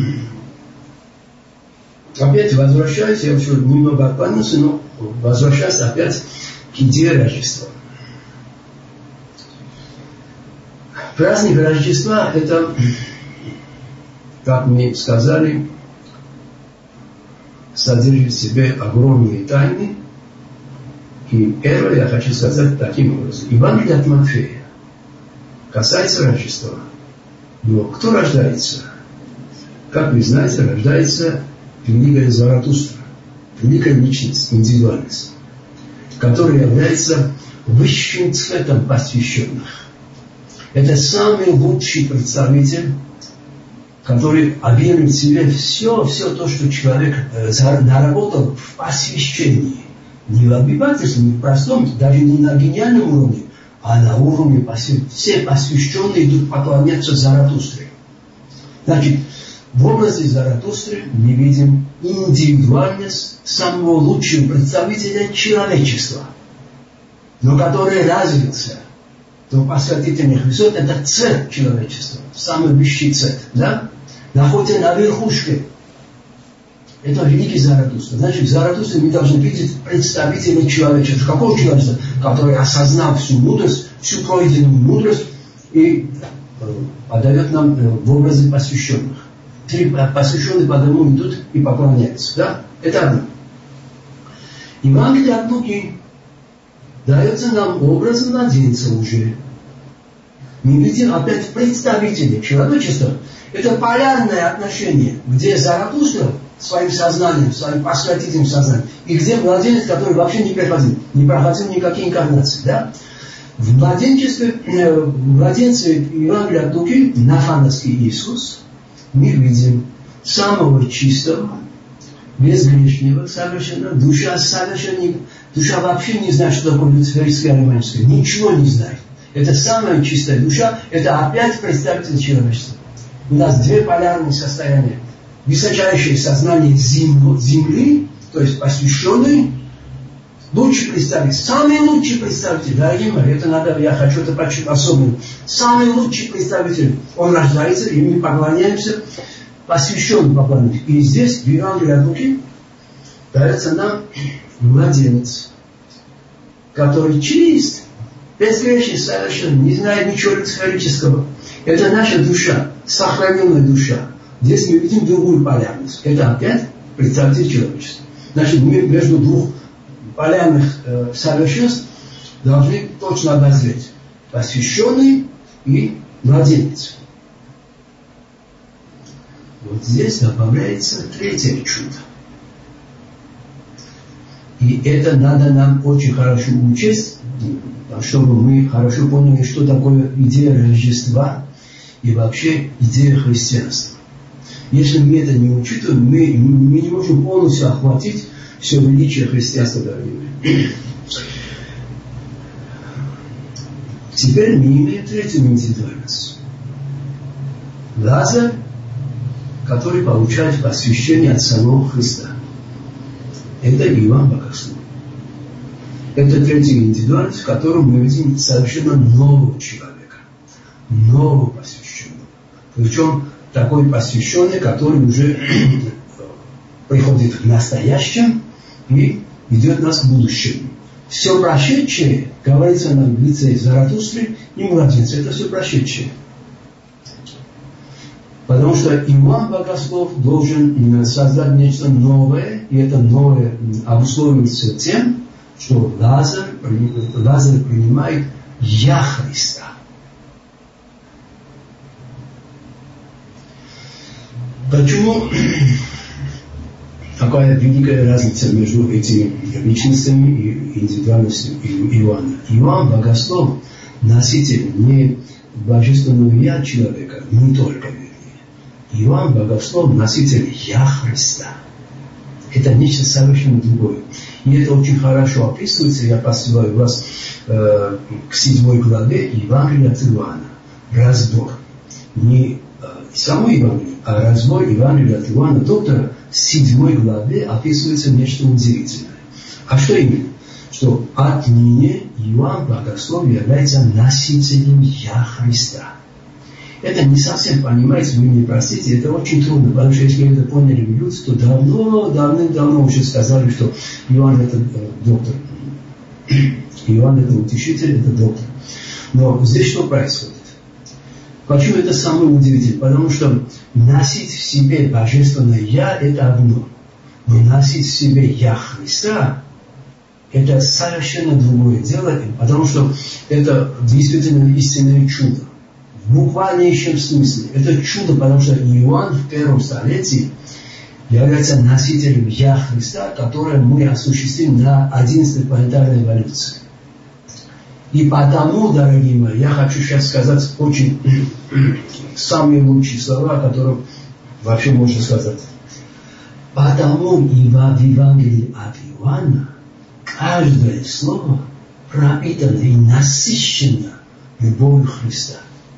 опять возвращаюсь, я уже немного отклонился, но возвращаюсь опять к идее Рождества. Праздник Рождества – это, как мне сказали, содержит в себе огромные тайны. И первое я хочу сказать таким образом. Евангелие от Матфея касается Рождества. Но кто рождается? Как вы знаете, рождается великая Заратустра, великая личность, индивидуальность, которая является высшим цветом посвященных. Это самый лучший представитель, который объемлет в себе все, все то, что человек э, наработал в посвящении. Не в обивательстве, не в простом, даже не на гениальном уровне, а на уровне посвящения. Все посвященные идут поклоняться Заратустре. Значит, в области Заратустры мы видим индивидуальность самого лучшего представителя человечества, но который развился. То посвятительный Христос – это цель человечества, самый высший цель, да? Находится на верхушке. Это великий Заратустра. Значит, в Заратустре мы должны видеть представителей человечества. Какого человечества? Который осознал всю мудрость, всю пройденную мудрость и э, отдает нам э, в образе посвященных. Три посвященные по дому идут и поклоняются, да? Это одно. Евангелие от Луки дается нам образом младенца уже. Мы видим опять представителей человечества. Это полярное отношение, где Заратустра своим сознанием, своим посвятительным сознанием, и где младенец, который вообще не проходил, не проходил никакие инкарнации. Да? В младенчестве, в младенце Евангелия от Луки, Нафановский Иисус, мы видим самого чистого, безгрешного, совершенно, душа совершенно, душа вообще не знает, что такое люциферское ариманское, ничего не знает. Это самая чистая душа, это опять представитель человечества. У нас две полярные состояния. Высочайшее сознание Земли, то есть посвященный, лучший представитель, самый лучший представитель, дорогие мои, это надо, я хочу это подчеркнуть особенно. Самый лучший представитель, он рождается, и мы поклоняемся, посвященным поклоняемся. И здесь, в Евангелии от Луки, дается нам младенец, который чист, безгрешный, совершенно, не знает ничего люциферического. Это наша душа, сохраненная душа. Здесь мы видим другую полярность. Это опять представитель человечества. Значит, мы между двух полярных э, совершенств должны точно обозреть. Посвященный и младенец. Вот здесь добавляется третье чудо. И это надо нам очень хорошо учесть, чтобы мы хорошо поняли, что такое идея Рождества и вообще идея христианства. Если мы это не учитываем, мы, мы не можем полностью охватить все величие христианства, дорогие. Теперь мы имеем третью индивидуальность. Лазарь, который получает посвящение от самого Христа. Это Иоанн Богослов. Это третья индивидуальность, в которой мы видим совершенно нового человека. Нового посвященного. Причем такой посвященный, который уже приходит в настоящем и ведет нас к будущему. Все прошедшее, говорится на лице Заратустры и младенца, это все прошедшее. Потому что Иоанн Богослов должен создать нечто новое, и это новое обусловивается тем, что Лазарь, Лазарь принимает Я Христа. Почему такая великая разница между этими личностями и индивидуальностью Иоанна? Иоанн Богослов носитель не божественного Я человека, не только вернее. Иоанн Богослов носитель Я Христа. Это нечто совершенно другое. И это очень хорошо описывается. Я посылаю вас э, к седьмой главе Евангелия от Иоанна. Разбор. Не э, само Евангелие, а разбор Евангелия от Иоанна доктора в седьмой главе описывается нечто удивительное. А что именно? Что отныне Иоанн Богослов является носителем Я Христа. Это не совсем, понимаете, вы мне простите, это очень трудно, потому что если это поняли люди, то давно, давным-давно уже сказали, что Иоанн это э, доктор. Иоанн это утешитель, это доктор. Но здесь что происходит? Почему это самое удивительное? Потому что носить в себе божественное Я – это одно. Но носить в себе Я Христа – это совершенно другое дело, потому что это действительно истинное чудо. В буквальнейшем смысле. Это чудо, потому что Иоанн в первом столетии является носителем Я Христа, которое мы осуществим на одиннадцатой планетарной эволюции. И потому, дорогие мои, я хочу сейчас сказать очень самые лучшие слова, которые вообще можно сказать. Потому и в Евангелии от Иоанна каждое слово пропитано и насыщено любовью Христа.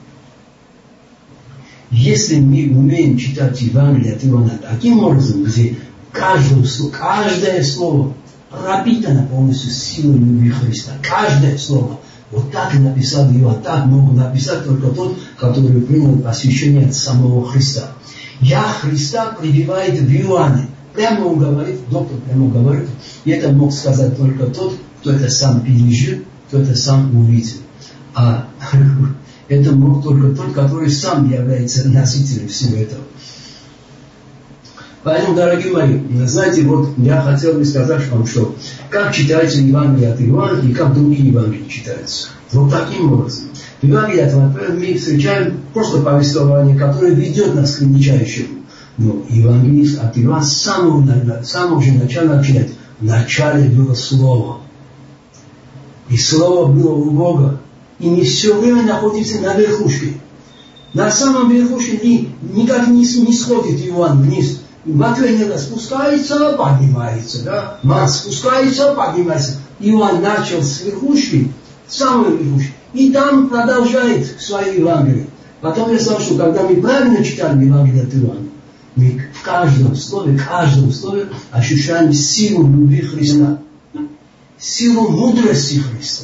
Если мы умеем читать Евангелие от Иоанна таким образом, где каждое слово, каждое слово пропитано полностью силой любви Христа, каждое слово, вот так и написал Иоанн, так мог написать только тот, который принял посвящение от самого Христа. Я Христа прибивает в Иоанне. Прямо он говорит, доктор прямо говорит, и это мог сказать только тот, кто это сам пережил, кто это сам увидел. А это мог только тот, который сам является носителем всего этого. Поэтому, дорогие мои, знаете, вот я хотел бы сказать вам, что как читается Евангелие от Иоанна и как другие Евангелия читаются. Вот таким образом. В Евангелии от Иоанна мы встречаем просто повествование, которое ведет нас к величайшему. Но Евангелист от Иоанна с самого, самого же начала начинает. В начале было Слово. И Слово было у Бога. И не все время находится на верхушке. На самом верхушке ни, никак не, не сходит Иоанн вниз. Матвей иногда спускается, поднимается. Да? Мат спускается, поднимается. Иоанн начал с верхушки, с самой верхушки. И там продолжает свои Евангелия. Потом я сказал, что когда мы правильно читаем Евангелие от Иоанна, мы в каждом слове, в каждом слове ощущаем силу любви Христа. Силу мудрости Христа.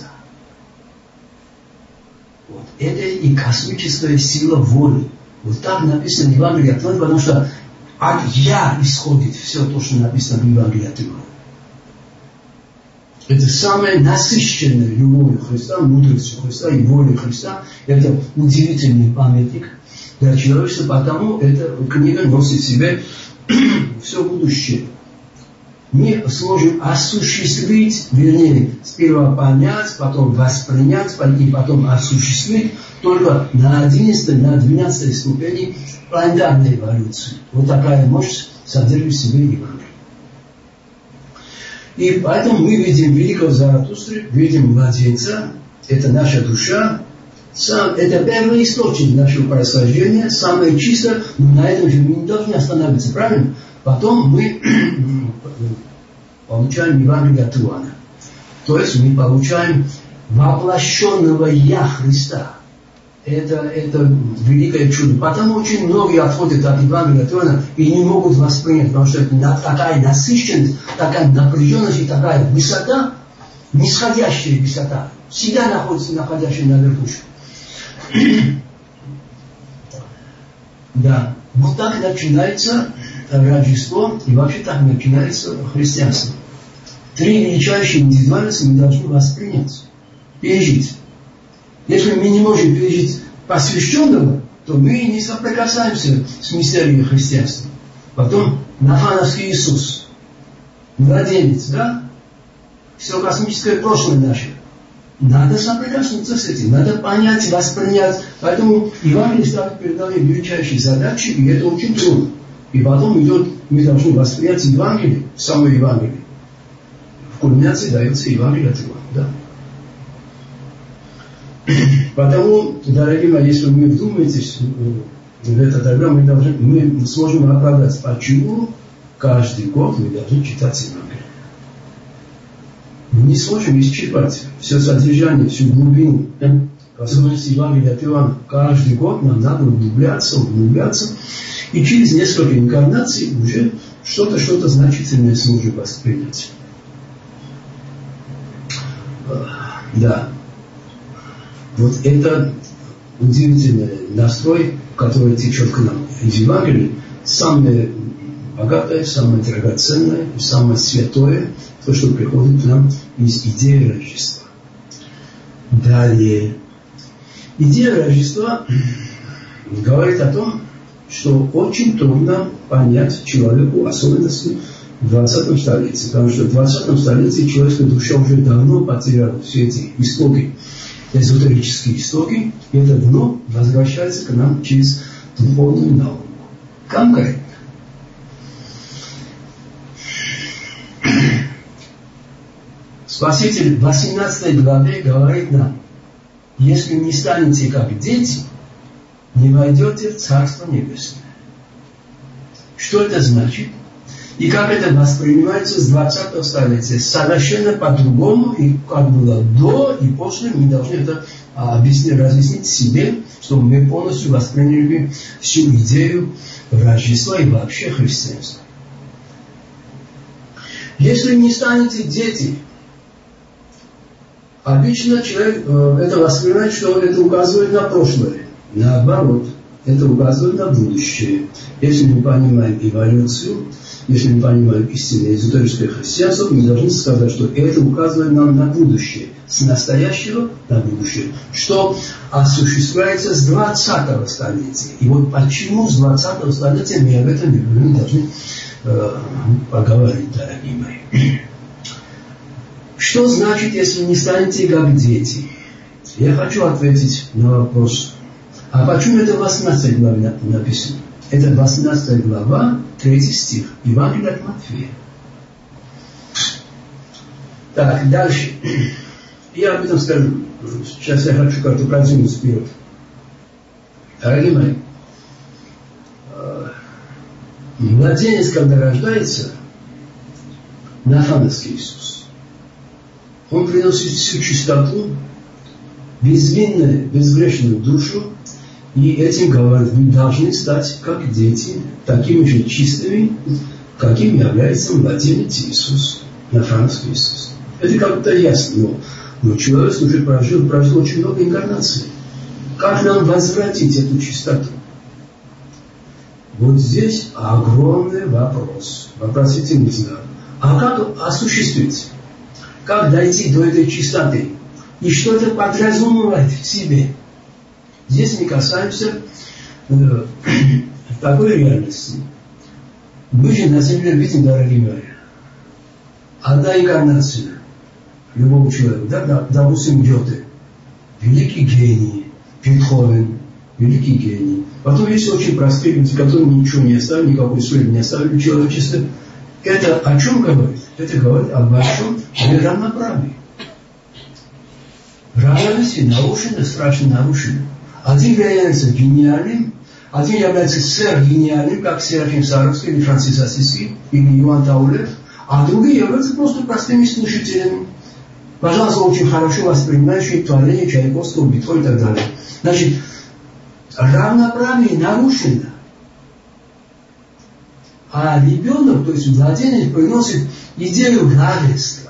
Вот. Это и космическая сила воли. Вот так написано в Евангелии от Иоанна, потому что от Я исходит все то, что написано в Евангелии от Иоанна. Это самое насыщенное любовью Христа, мудростью Христа и волей Христа. Это удивительный памятник для человечества, потому эта книга носит в себе все будущее. мы сможем осуществить, вернее, сперва понять, потом воспринять, и потом осуществить только на одиннадцатой, на двенадцатой ступени планетарной эволюции. Вот такая мощь содержит в себе Евангелие. И поэтому мы видим великого Заратустру, видим младенца, это наша душа, сам, это первый источник нашего происхождения, самое чистое, но на этом же мы не должны останавливаться, правильно? Потом мы получаем Евангелие от Иоанна. То есть мы получаем воплощенного Я Христа. Это, это великое чудо. Потому очень многие отходят от Евангелия от Иоанна и не могут воспринять, потому что это такая насыщенность, такая напряженность и такая высота, нисходящая высота, всегда находится находящая на верхушке. Да, вот так начинается Рождество, и вообще так начинается христианство. Три величайшие индивидуальности мы должны воспринять, пережить. Если мы не можем пережить посвященного, то мы не соприкасаемся с мистерией христианства. Потом Нафановский Иисус, младенец, да? Все космическое прошлое наше. Надо соприкоснуться с этим, надо понять, воспринять. Поэтому Евангелие ставит перед нами величайшие задачи, и это очень трудно. И потом идет, мы должны воспринять Евангелие, само Евангелие. В кульминации дается Евангелие от Иоанна, да? Потому, дорогие мои, если вы вдумаетесь в это, тогда мы, должны, мы сможем оправдать, почему каждый год мы должны читать Евангелие. Мы не сможем исчерпать все содержание, всю глубину, в особенности Евангелия от Иоанна. Каждый год нам надо углубляться, углубляться, и через несколько инкарнаций уже что-то, что-то значительное сможем воспринять. Да. Вот это удивительный настрой, который течет к нам из Евангелия. Самое богатое, самое драгоценное, самое святое, то, что приходит к нам из идеи Рождества. Далее. Идея Рождества говорит о том, что очень трудно понять человеку особенности в двадцатом столетии. Потому что в двадцатом столетии человеческая душа уже давно потеряла все эти истоки, эзотерические истоки, и это дно возвращается к нам через духовную науку. Конкретно. Спаситель в восемнадцатой главе говорит нам: если не станете как дети, не войдете в Царство Небесное. Что это значит? И как это воспринимается с двадцатого столетия? Совершенно по-другому, и как было до и после, мы должны это объяснить, разъяснить себе, чтобы мы полностью восприняли всю идею Рождества и вообще христианства. Если не станете дети, обычно человек э, это воспринимает, что это указывает на прошлое. Наоборот, это указывает на будущее. Если мы понимаем эволюцию, если мы понимаем истинное эзотерическое христианство, мы должны сказать, что это указывает нам на будущее. С настоящего на будущее. Что осуществляется с двадцатого столетия. И вот почему с двадцатого столетия мы об этом мы должны э, поговорить, дорогие мои. Что значит, если не станете как дети? Я хочу ответить на вопрос. А почему это в восемнадцатой главе написано? Это восемнадцатая глава, третий стих. Евангелие от Матфея. Так, дальше. Я об этом скажу. Сейчас я хочу как-то продвинуться вперед. Дорогие мои, младенец, когда рождается, Нафановский Иисус, он приносит всю чистоту, безвинную, безгрешную душу, и этим говорит: вы должны стать как дети, такими же чистыми, каким является младенец Иисус, Нафановский Иисус. Это как-то ясно, но, но человек уже прожил, прожил очень много инкарнаций. Как нам возвратить эту чистоту? Вот здесь огромный вопрос. Вопросительный знак. А как осуществить? Как дойти до этой чистоты? И что это подразумевает в себе? Здесь мы касаемся э, такой реальности. Мы же на земле видим, дорогие мои, одна инкарнация любого человека, да, допустим, Гёте, великий гений, Бетховен, великий гений. Потом есть очень простые люди, которые ничего не оставили, никакой следы не оставили в человечестве. Это о чем говорит? Это говорит о большом неравноправии. Равновесие нарушено, страшно нарушено. Один является гениальным, один является сверхгениальным, как Серафим Саровский или Франциск Ассизский или Иоанн Таулер, а другие являются просто простыми слушателями. Пожалуйста, очень хорошо воспринимающие творение Чайковского, Бетховена и так далее. Значит, равноправие нарушено. А ребенок, то есть младенец, приносит идею равенства.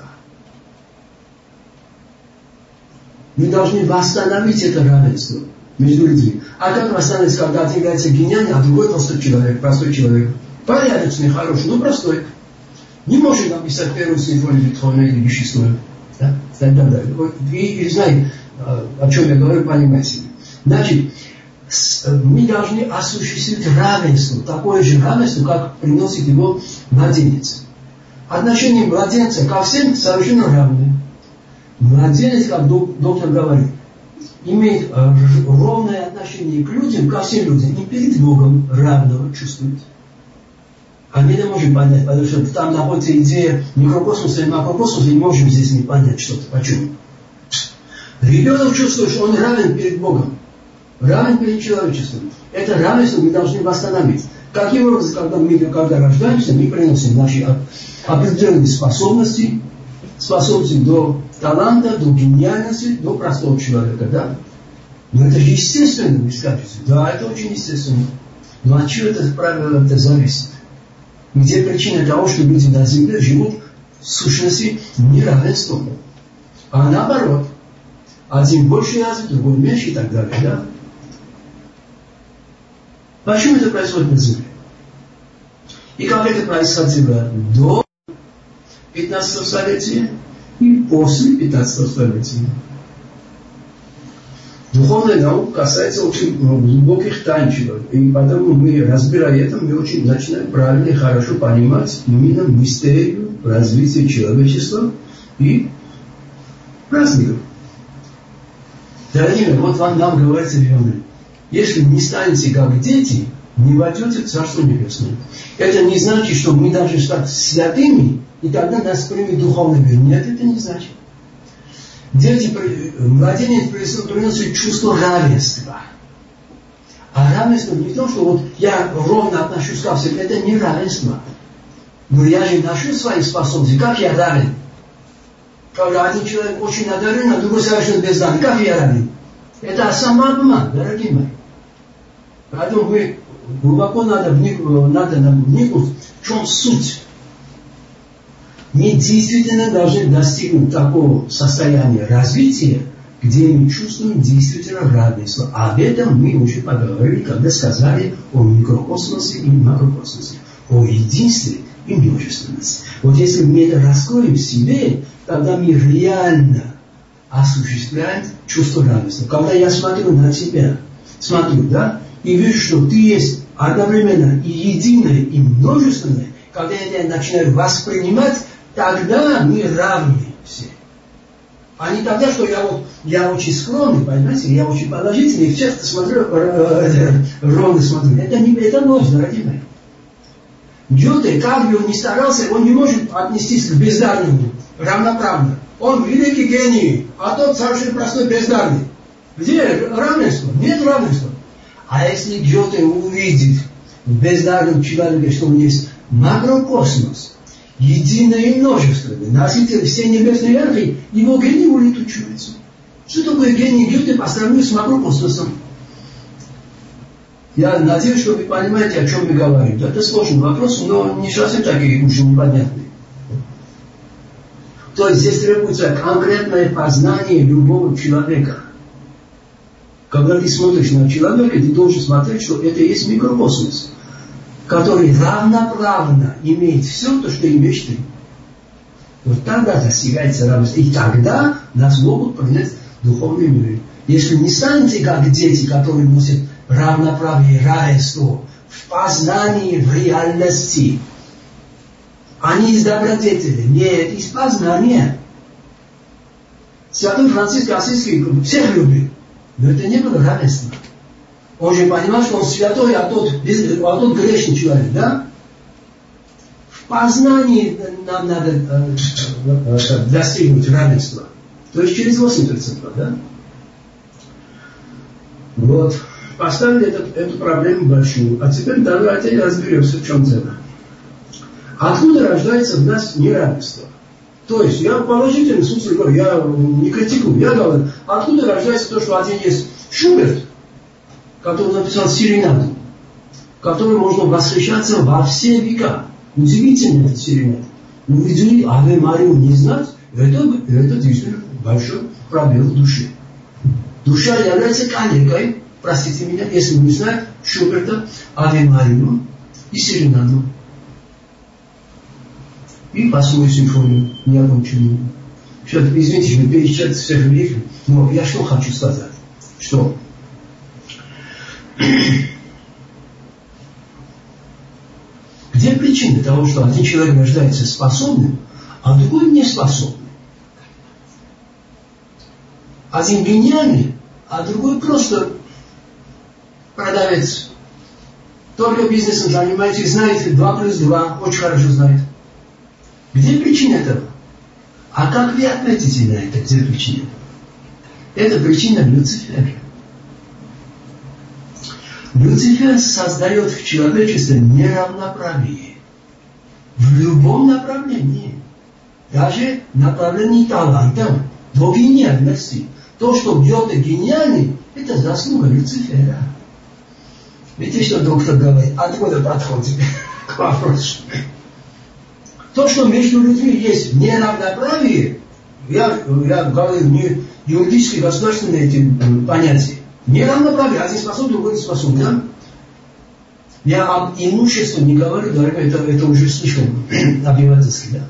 Мы должны восстановить это равенство между людьми. А как восстановить, когда один является гениальным, а другой простой человек, простой человек? Порядочный, хороший, но простой. Не может написать первую симфонию Бетховена или вещественную. Да? И так далее. И, и знаете, о чем я говорю, понимаете. Значит, мы должны осуществить равенство, такое же равенство, как приносит его младенец. Отношение младенца ко всем совершенно равны. Младенец, как доктор говорит, имеет ровное отношение к людям, ко всем людям, и перед Богом равного чувствует. А мы не можем понять, потому что там находится идея микрокосмоса и макрокосмоса, и не можем здесь не понять что-то. Почему? Ребенок чувствует, что он равен перед Богом, равен перед человечеством. Это равенство мы должны восстановить. Каким образом, когда мы когда рождаемся, мы приносим наши определенные способности, способности до таланта, до гениальности, до простого человека, да? Но это же естественно, вы скажете. Да, это очень естественно. Но от чего это правило это зависит? Где причина того, что люди на земле живут в сущности неравенством? А наоборот. Один больше развит, другой меньше и так далее, да? Почему это происходит на земле? И как это происходило до пятнадцатого столетия и после пятнадцатого столетия? Духовная наука касается очень глубоких тайн человека. И потому мы, разбирая это, мы очень начинаем правильно и хорошо понимать именно мистерию развития человечества и праздников. Дорогие, вот вам нам говорится ребенок. Если не станете как дети, не войдете в Царство Небесное. Это не значит, что мы должны стать святыми, и тогда нас примет духовный мир. Нет, это не значит. Дети, младенец приносит чувство равенства. А равенство не в том, что вот я ровно отношусь ко всем. Это не равенство. Но я же ношу свои способности. Как я равен? Когда один человек очень одарен, а другой совершенно бездарен. Как я равен? Это самообман, дорогие мои. Поэтому мы глубоко надо вникнуть, надо нам вникнуть, в чем суть. Мы действительно должны достигнуть такого состояния развития, где мы чувствуем действительно равенство. А об этом мы уже поговорили, когда сказали о микрокосмосе и макрокосмосе, о единстве и множественности. Вот если мы это раскроем в себе, тогда мы реально осуществляем чувство равенства. Когда я смотрю на тебя, смотрю, да, и вижу, что ты есть одновременно и единое, и множественное, когда я тебя начинаю воспринимать, тогда мы равны все. А не тогда, что я, вот, я очень скромный, понимаете, я очень положительный, и часто смотрю, ровно смотрю. Это, не, это ложь, дорогие мои. Гёте, как бы он ни старался, он не может отнестись к бездарному равноправно. Он великий гений, а тот совершенно простой бездарный. Где равенство? Нет равенства. А если Гёте увидит в бездарном человеке, что он есть макрокосмос, единое и множественное, носитель всей небесной энергии, его гений улетучивается. Что такое гений Гёте по сравнению с макрокосмосом? Я надеюсь, что вы понимаете, о чем мы говорим. Это сложный вопрос, но не совсем такие уж непонятные. То есть здесь требуется конкретное познание любого человека. Когда ты смотришь на человека, ты должен смотреть, что это есть микрокосмос, который равноправно имеет все то, что имеешь ты. Вот тогда достигается равенство. И тогда нас могут принять духовные миры. Если не станете как дети, которые носят равноправие, равенство в познании, в реальности, они из добродетели. Нет, из познания. Святой Франциск Ассизский всех любил. Но это не было равенство. Он же понимал, что он святой, а тот, а тот грешный человек, да? В познании нам надо э, э, достигнуть равенства. То есть через восемь принципов, да? Вот. Поставили этот, эту проблему большую. А теперь давайте разберемся, в чем дело. Откуда рождается в нас неравенство? То есть, я положительно, в смысле говорю, я не критикую, я говорю, откуда рождается то, что один есть Шуберт, который написал серенаду, который можно восхищаться во все века. Удивительно этот серенад. Но видели Аве Марию не знать, это, это действительно большой пробел в душе. Душа является калекой, простите меня, если вы не знаете, Шуберта, Аве Марию и серенаду. И восьмую симфонию неоконченную. Сейчас, извините, что перечислять всех великих, но я что хочу сказать? Что? Где причина того, что один человек рождается способным, а другой неспособным? Один гениальный, а другой просто продавец. Только бизнесом занимается и знает два плюс два, очень хорошо знает. Где причина этого? А как вы ответите на это? Где причина? Это причина Люцифера. Люцифер создает в человечестве неравноправие. В любом направлении. Даже направлении талантов до гениальности. То, что бьет гениальный, это заслуга Люцифера. Видите, что доктор говорит? Откуда подходит к вопросу? То, что между людьми есть неравноправие, я, я говорю не юридически государственные эти понятия. Неравноправие, один способен, другой не способен, да? Я об имуществе не говорю, дорогой, это, это уже слишком обывательски, да?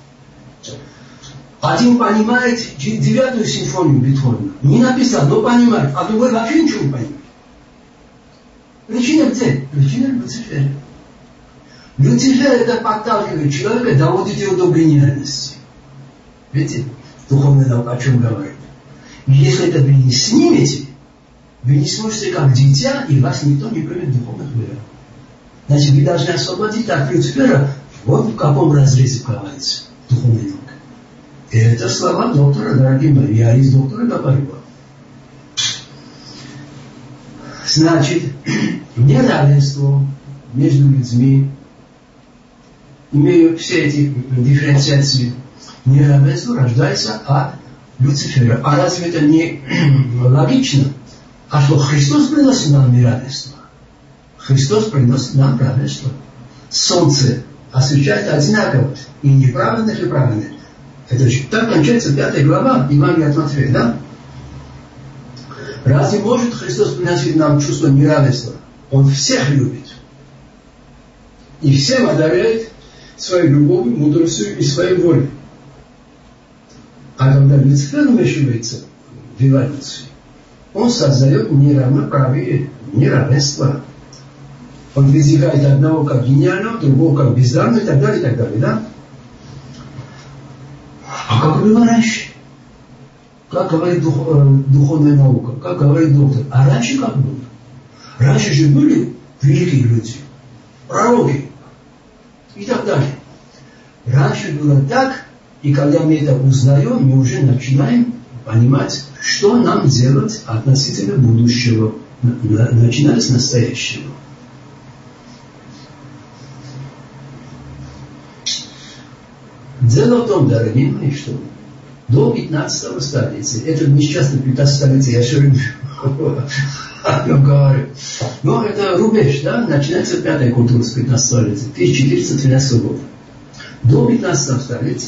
Один понимает девятую симфонию Бетховена, не написал, но понимает, а другой вообще ничего не понимает. Причина где? Причина в Люцифере. Люцифер это подталкивает человека, доводит его до гениальности. Видите, духовная наука о чем говорит? Если это вы не снимете, вы не сможете как дитя, и вас никто не примет в духовных мирах. Значит, вы должны освободить от Люцифера, вот в каком разрезе говорится духовная наука. И это слова доктора, дорогие мои, я из доктора говорю. Значит, неравенство между людьми, имея все эти дифференциации, неравенство рождается от Люцифера. А разве это не логично? А что Христос приносит нам неравенство? Христос приносит нам равенство. Солнце освещает одинаково и неправедных, и праведных. Это же так кончается пятая глава Евангелия от Матфея, да? Разве может Христос приносить нам чувство неравенства? Он всех любит. И всем одаряет своей любовью, мудростью и своей волей. А когда Люцифер вмешивается в эволюцию, он создает неравноправие, неравенство. Он воздвигает одного как гениального, другого как бездарного и так далее, и так далее, да? А как было раньше? Как говорит дух, э, духовная наука, как говорит доктор. А раньше как было? Раньше же были великие люди, пророки и так далее. Раньше было так, и когда мы это узнаем, мы уже начинаем понимать, что нам делать относительно будущего, начиная с настоящего. Дело в том, дорогие мои, что до пятнадцатого столетия, это несчастное пятнадцатое столетие, я все время о нем говорю, но это рубеж, да, начинается пятая культура с пятнадцатого столетия, тысяча четыреста тринадцатого года. До пятнадцатого столетия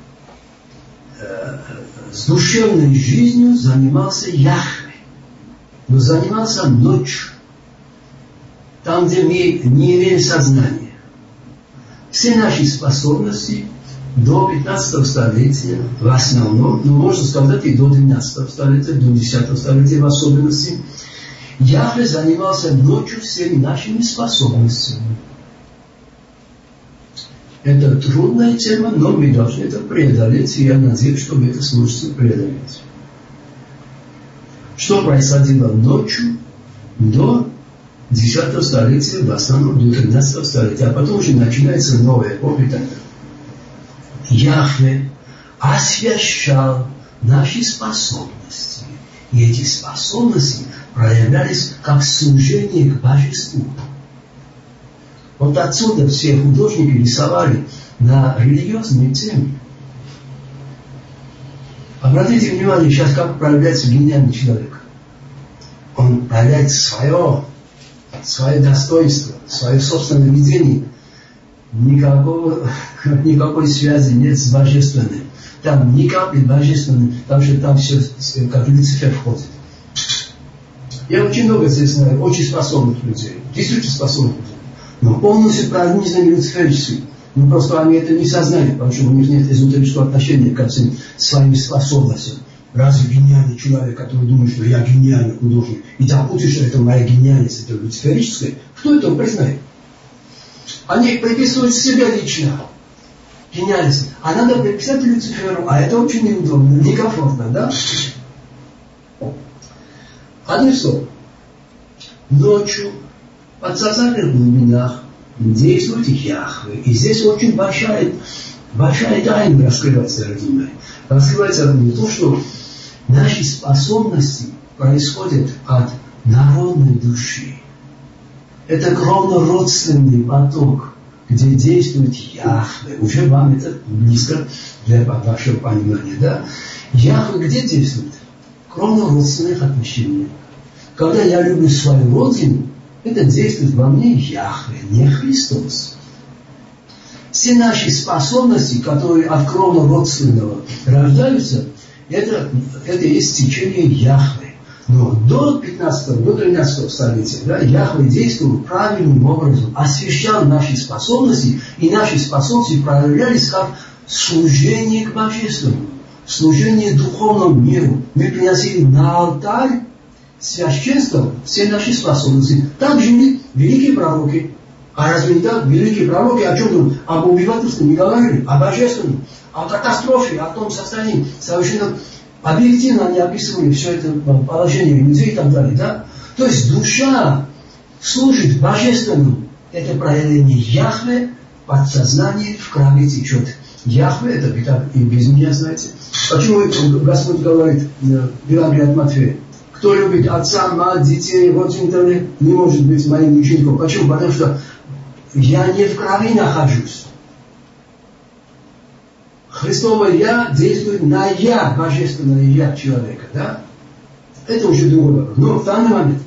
э, с душевной жизнью занимался Яхве, но занимался ночью, там, где мы не имеем сознания. Все наши способности до пятнадцатого столетия в основном, ну можно сказать и до двенадцатого столетия, до десятого столетия в особенности, Яхве занимался ночью всеми нашими способностями. Это трудная тема, но мы должны это преодолеть, и я надеюсь, что мы это сможем преодолеть. Что происходило ночью до десятого столетия, в основном до тринадцатого столетия, а потом уже начинается новая эпоха. Яхве освящал наши способности. И эти способности проявлялись как служение к божеству. Вот отсюда все художники рисовали на религиозные темы. Обратите внимание, сейчас как проявляется гениальный человек. Он проявляет свое, свое достоинство, свое собственное видение. Никакого, никакой связи нет с божественным. Там ни капли божественным, потому что там все как Люцифер входит. Я очень много здесь знаю очень способных людей, действительно способных людей. Но полностью пронизаны люциферически. Ну просто они это не сознают, потому что у них нет эзотерического отношения к всем своим способностям. Разве гениальный человек, который думает, что я гениальный художник, и допустит, что это моя гениальность, это люциферическая, кто это признает? Они приписывают себе лично гениальность. А надо приписать Люциферу, а это очень неудобно, некомфортно, да? Одно слово. Ночью в подсознательных глубинах действует Яхве. И здесь очень большая, большая тайна раскрывается, дорогие мои. Раскрывается не то, что наши способности происходят от народной души. Это кровно-родственный поток, где действует Яхве. Уже вам это близко для вашего понимания, да? Яхве где действует? Кровно-родственных отношениях. Когда я люблю свою родину, это действует во мне Яхве, не Христос. Все наши способности, которые от кровно-родственного рождаются, это, это есть течение Яхве. Но до пятнадцатого, до тринадцатого столетия, да, Яхве действовал правильным образом, освещал наши способности, и наши способности проявлялись как служение к божественному, служение духовному миру. Мы приносили на алтарь священства все наши способности. Так жили великие пророки. А разве не так? Великие пророки о чем думают? Об убивательстве не говорили, о божественном, о катастрофе, о том состоянии совершенно объективно они описывали все это положение людей и так далее. Да? То есть душа служит божественному. Это проявление Яхве, подсознание в крови течет. Яхве, это вы так и без меня знаете. Почему Господь говорит в Евангелии от Матфея? Кто любит отца, мать, детей, родственников, не может быть моим учеником. Почему? Потому что я не в крови нахожусь. Христово «я» действует на «я», божественное «я» человека. Да? Это уже другой вопрос. Но в данный момент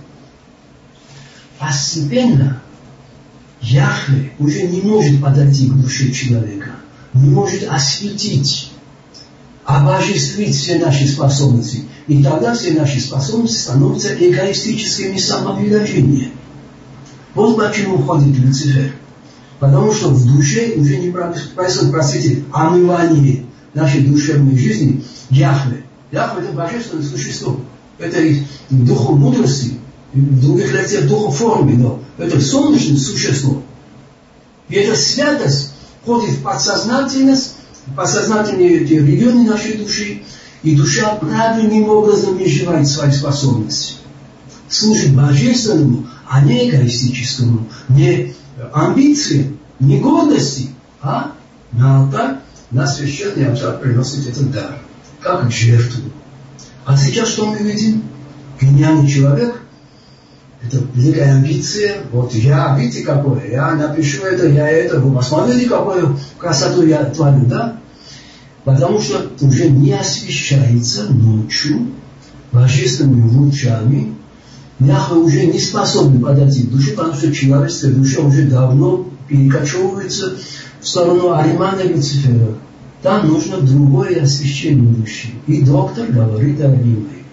постепенно Яхве уже не может подойти к душе человека, не может осветить, обожествить все наши способности. И тогда все наши способности становятся эгоистическими самовыражениями. Вот почему уходит Люцифер. Потому что в душе уже не происходит, простите, омывание нашей душевной жизни Яхве. Яхве – это божественное существо. Это и духом мудрости, и в других лекциях духом формы, но это солнечное существо. И эта святость входит в подсознательность, в подсознательные регионы нашей души, и душа правильным образом изживает свои способности. Служит божественному, а не эгоистическому, не амбициям, не гордости, а на алтарь, на священный алтарь приносит этот дар, как жертву. А сейчас что мы видим? Гениальный человек, это великая амбиция, вот я, видите какое, я напишу это, я это, вы посмотрите, какую красоту я творю, да? Потому что уже не освещается ночью божественными лучами. Яхве уже не способны подойти к душе, потому что человеческая душа уже давно перекочевывается в сторону Аримана Люцифера. Там нужно другое освещение души. И доктор говорит, дорогие мои,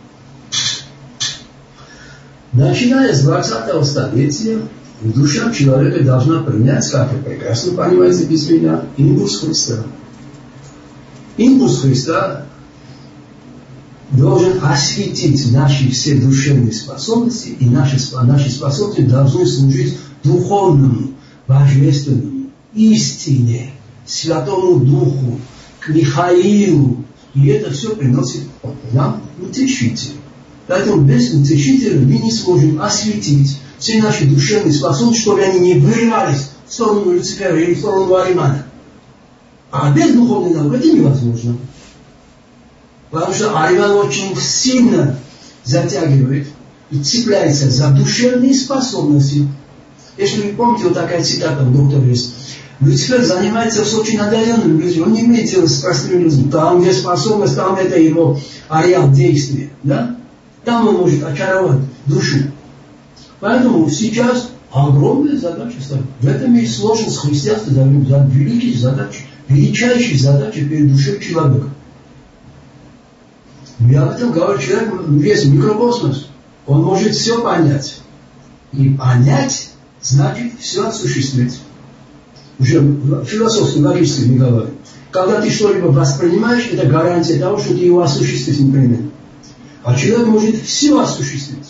начиная с двадцатого столетия, душа человека должна принять, как вы прекрасно понимаете без меня, импульс Христа. Импульс Христа должен осветить наши все душевные способности, и наши, наши способности должны служить духовному, божественному, истине. Святому Духу, к Михаилу. И это все приносит нам утешитель. Поэтому без утешителя мы не сможем осветить все наши душевные способности, чтобы они не вырывались в сторону Люцифера или в сторону Аримана. А без духовной науки это невозможно. Потому что Ариман очень сильно затягивает и цепляется за душевные способности. Если вы помните, вот такая цитата у доктора есть. Люцифер занимается с очень одаренными людьми. Он не имеет дела с простыми людьми. Там, где способность, там это его ареал действия. Да? Там он может очаровать душу. Поэтому сейчас огромная задача стоит. В этом и сложность христианства, за великие задачи, величайшие задачи перед душой человека. Я об этом говорю, человек весь микрокосмос. Он может все понять. И понять значит все осуществить. Уже философски, логически не говорю. Когда ты что-либо воспринимаешь, это гарантия того, что ты его осуществишь непременно. А человек может все осуществить.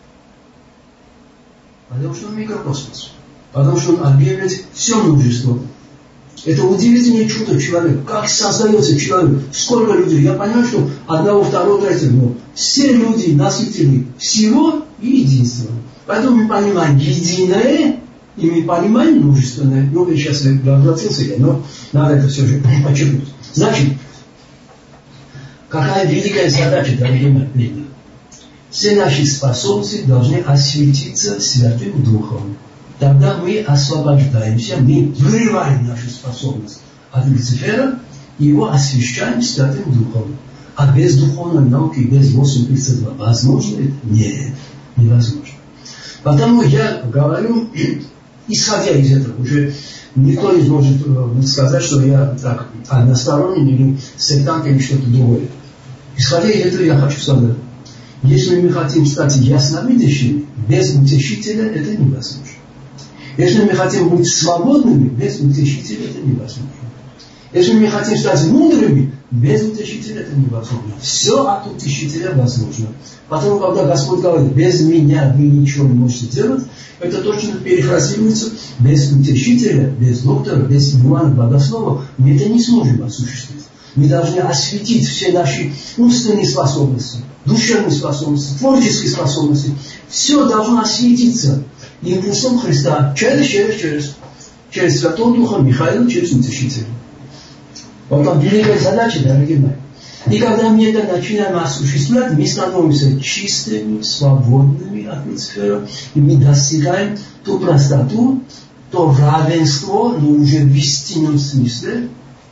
Потому что он микрокосмос. Потому что он объявляет все множество. Это удивительное чудо человека. Как создается человек. Сколько людей. Я понимаю, что одного, второго, третьего. Но все люди носители всего и единственного. Поэтому мы понимаем единое, и мы понимаем множественное. Ну, я сейчас обратился, но надо это все же подчеркнуть. Значит, какая великая задача, дорогие мои. Все наши способности должны осветиться Святым Духом. Тогда мы освобождаемся, мы вырываем нашу способность от Люцифера и его освещаем Святым Духом. А без духовной науки, без восемь тридцать два, возможно это? Нет, невозможно. Потому я говорю, исходя из этого, уже никто не может сказать, что я так односторонний или сектант или что-то другое. Исходя из этого я хочу сказать, если мы хотим стать ясновидящими, без утешителя это невозможно. Если мы хотим быть свободными, без утешителя это невозможно. Если мы хотим стать мудрыми, без утешителя это невозможно. Все от утешителя возможно. Потому, когда Господь говорит, без меня вы ничего не можете делать, это точно перефразируется, без утешителя, без доктора, без Иоанна Богослова, мы это не сможем осуществить. Мы должны осветить все наши умственные способности, душевные способности, творческие способности. Все должно осветиться импульсом Христа через, через, через, через Святого Духа Михаила, через утешителя. Вот там великая задача, дорогие мои. И когда мы это начинаем осуществлять, мы становимся чистыми, свободными от Люцифера, и мы достигаем ту простоту, то равенство, но уже в истинном смысле.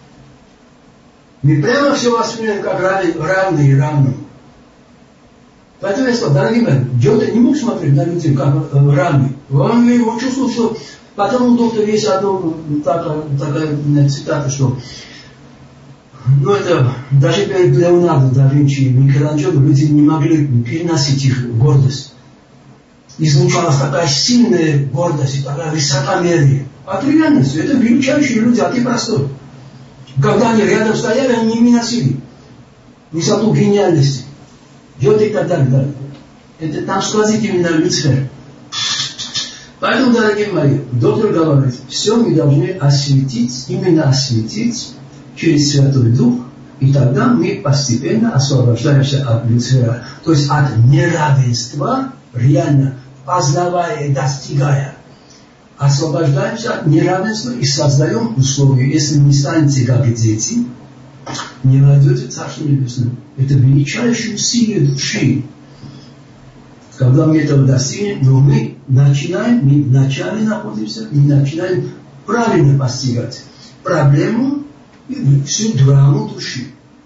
Мы прямо все воспринимаем как равные и равные. Поэтому я сказал, дорогие мои, Гёте не мог смотреть на людей как равные. Он, он чувствовал, что... Потом у доктора есть одна такая, такая цитата, что... Ну, это даже перед Леонардо да Винчи и Микеланджело люди не могли переносить их гордость. Излучалась такая сильная гордость и такая высокомерие. От реальности. Это величайшие люди, а ты простой. Когда они рядом стояли, они не носили высоту гениальности. Гёте и так далее. Это там сквозит именно Люцифер. Поэтому, дорогие мои, доктор говорит, все мы должны осветить, именно осветить через Святой Дух, и тогда мы постепенно освобождаемся от Люцифера. То есть от неравенства, реально познавая и достигая. Освобождаемся от неравенства и создаем условия. Если не станете как дети, не войдете в Царство Небесное. Это величайшее усилие души. Когда мы этого достигнем, но мы начинаем, мы вначале находимся, мы начинаем правильно постигать проблему и всю драму души.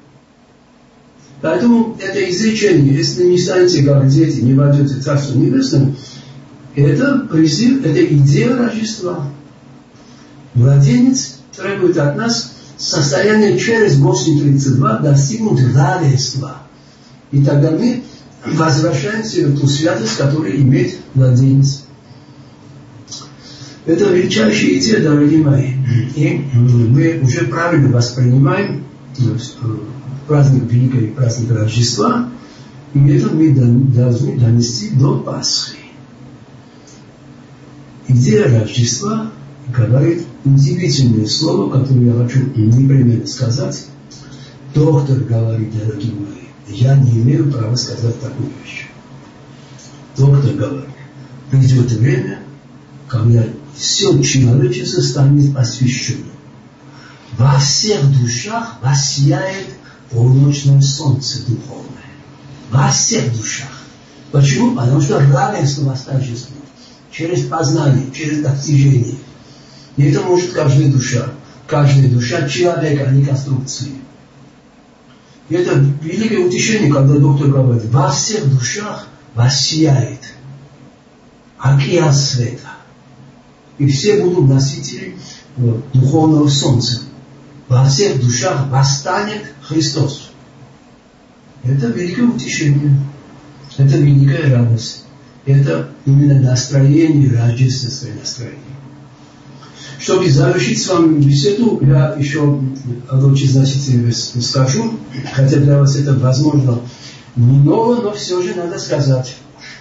Поэтому это изречение, если не станете как дети, не войдете в Царство Небесное, это призыв, это идея Рождества. Младенец требует от нас состояние через восемь тридцать два достигнуть равенства. И тогда мы возвращаемся в ту святость, которую имеет младенец. Это величайшая идея, дорогие мои. И мы уже правильно воспринимаем праздник Великого праздник Рождества, и это мы должны донести до Пасхи. Идея Рождества говорит удивительное слово, которое я хочу непременно сказать. Доктор говорит, дорогие мои, я не имею права сказать такую вещь. Доктор говорит, придет время, когда все человечество станет освященным. Во всех душах воссияет полночное солнце духовное. Во всех душах. Почему? Потому что равенство восторжествует. Через познание, через достижение. И это может каждая душа. Каждая душа человека, а не конструкции. И это великое утешение, когда доктор говорит, во всех душах воссияет океан света. И все будут носители вот, духовного солнца. Во всех душах восстанет Христос. Это великое утешение. Это великая радость. Это именно настроение, рождественское настроение. Чтобы завершить с вами беседу, я еще очень значительно скажу, хотя для вас это, возможно, не ново, но все же надо сказать.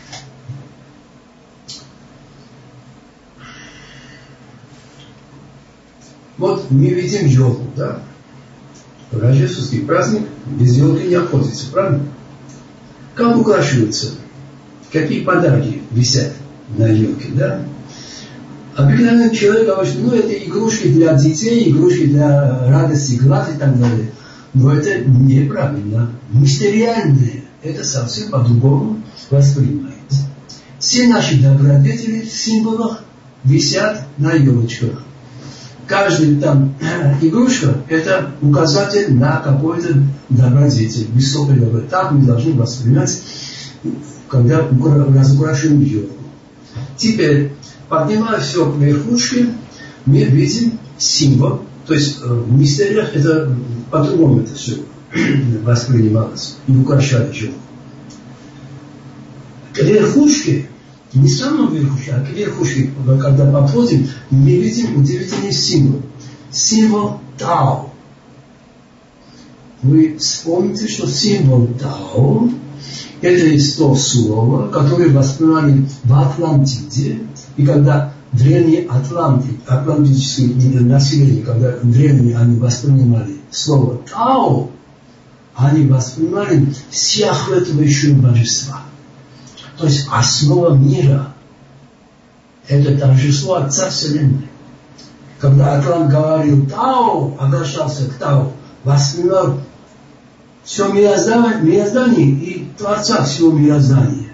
Вот мы видим елку, да? Рождественский праздник без елки не обходится, правильно? Как украшиваются? Какие подарки висят на елке, да? Обыкновенный человек говорит, ну это игрушки для детей, игрушки для радости глаз и так далее. Но это неправильно. Мистериальное, это совсем по-другому воспринимается. Все наши добродетели в символах висят на елочках. Каждая там игрушка – это указатель на какой-то добродетель, высокий добродетель. Так мы должны воспринимать, когда разукрашиваем елку. Теперь, поднимая все к верхушке, мы видим символ. То есть в мистериях это по-другому это все воспринималось и украшали елку. К верхушке, не самому верхушке, а к верхушке, когда подходим, мы видим удивительный символ. Символ Тао. Вы вспомните, что символ Тао – это есть то слово, которое воспринимали в Атлантиде. И когда древние Атланты, атлантические населения, когда древние они воспринимали слово Тао, они воспринимали всеохватывающего божества. То есть основа мира – это торжество Отца Вселенной. Когда Атлант говорил Тао, обращался к Тао, воспринимал все мироздание, мироздание и Творца всего мироздания.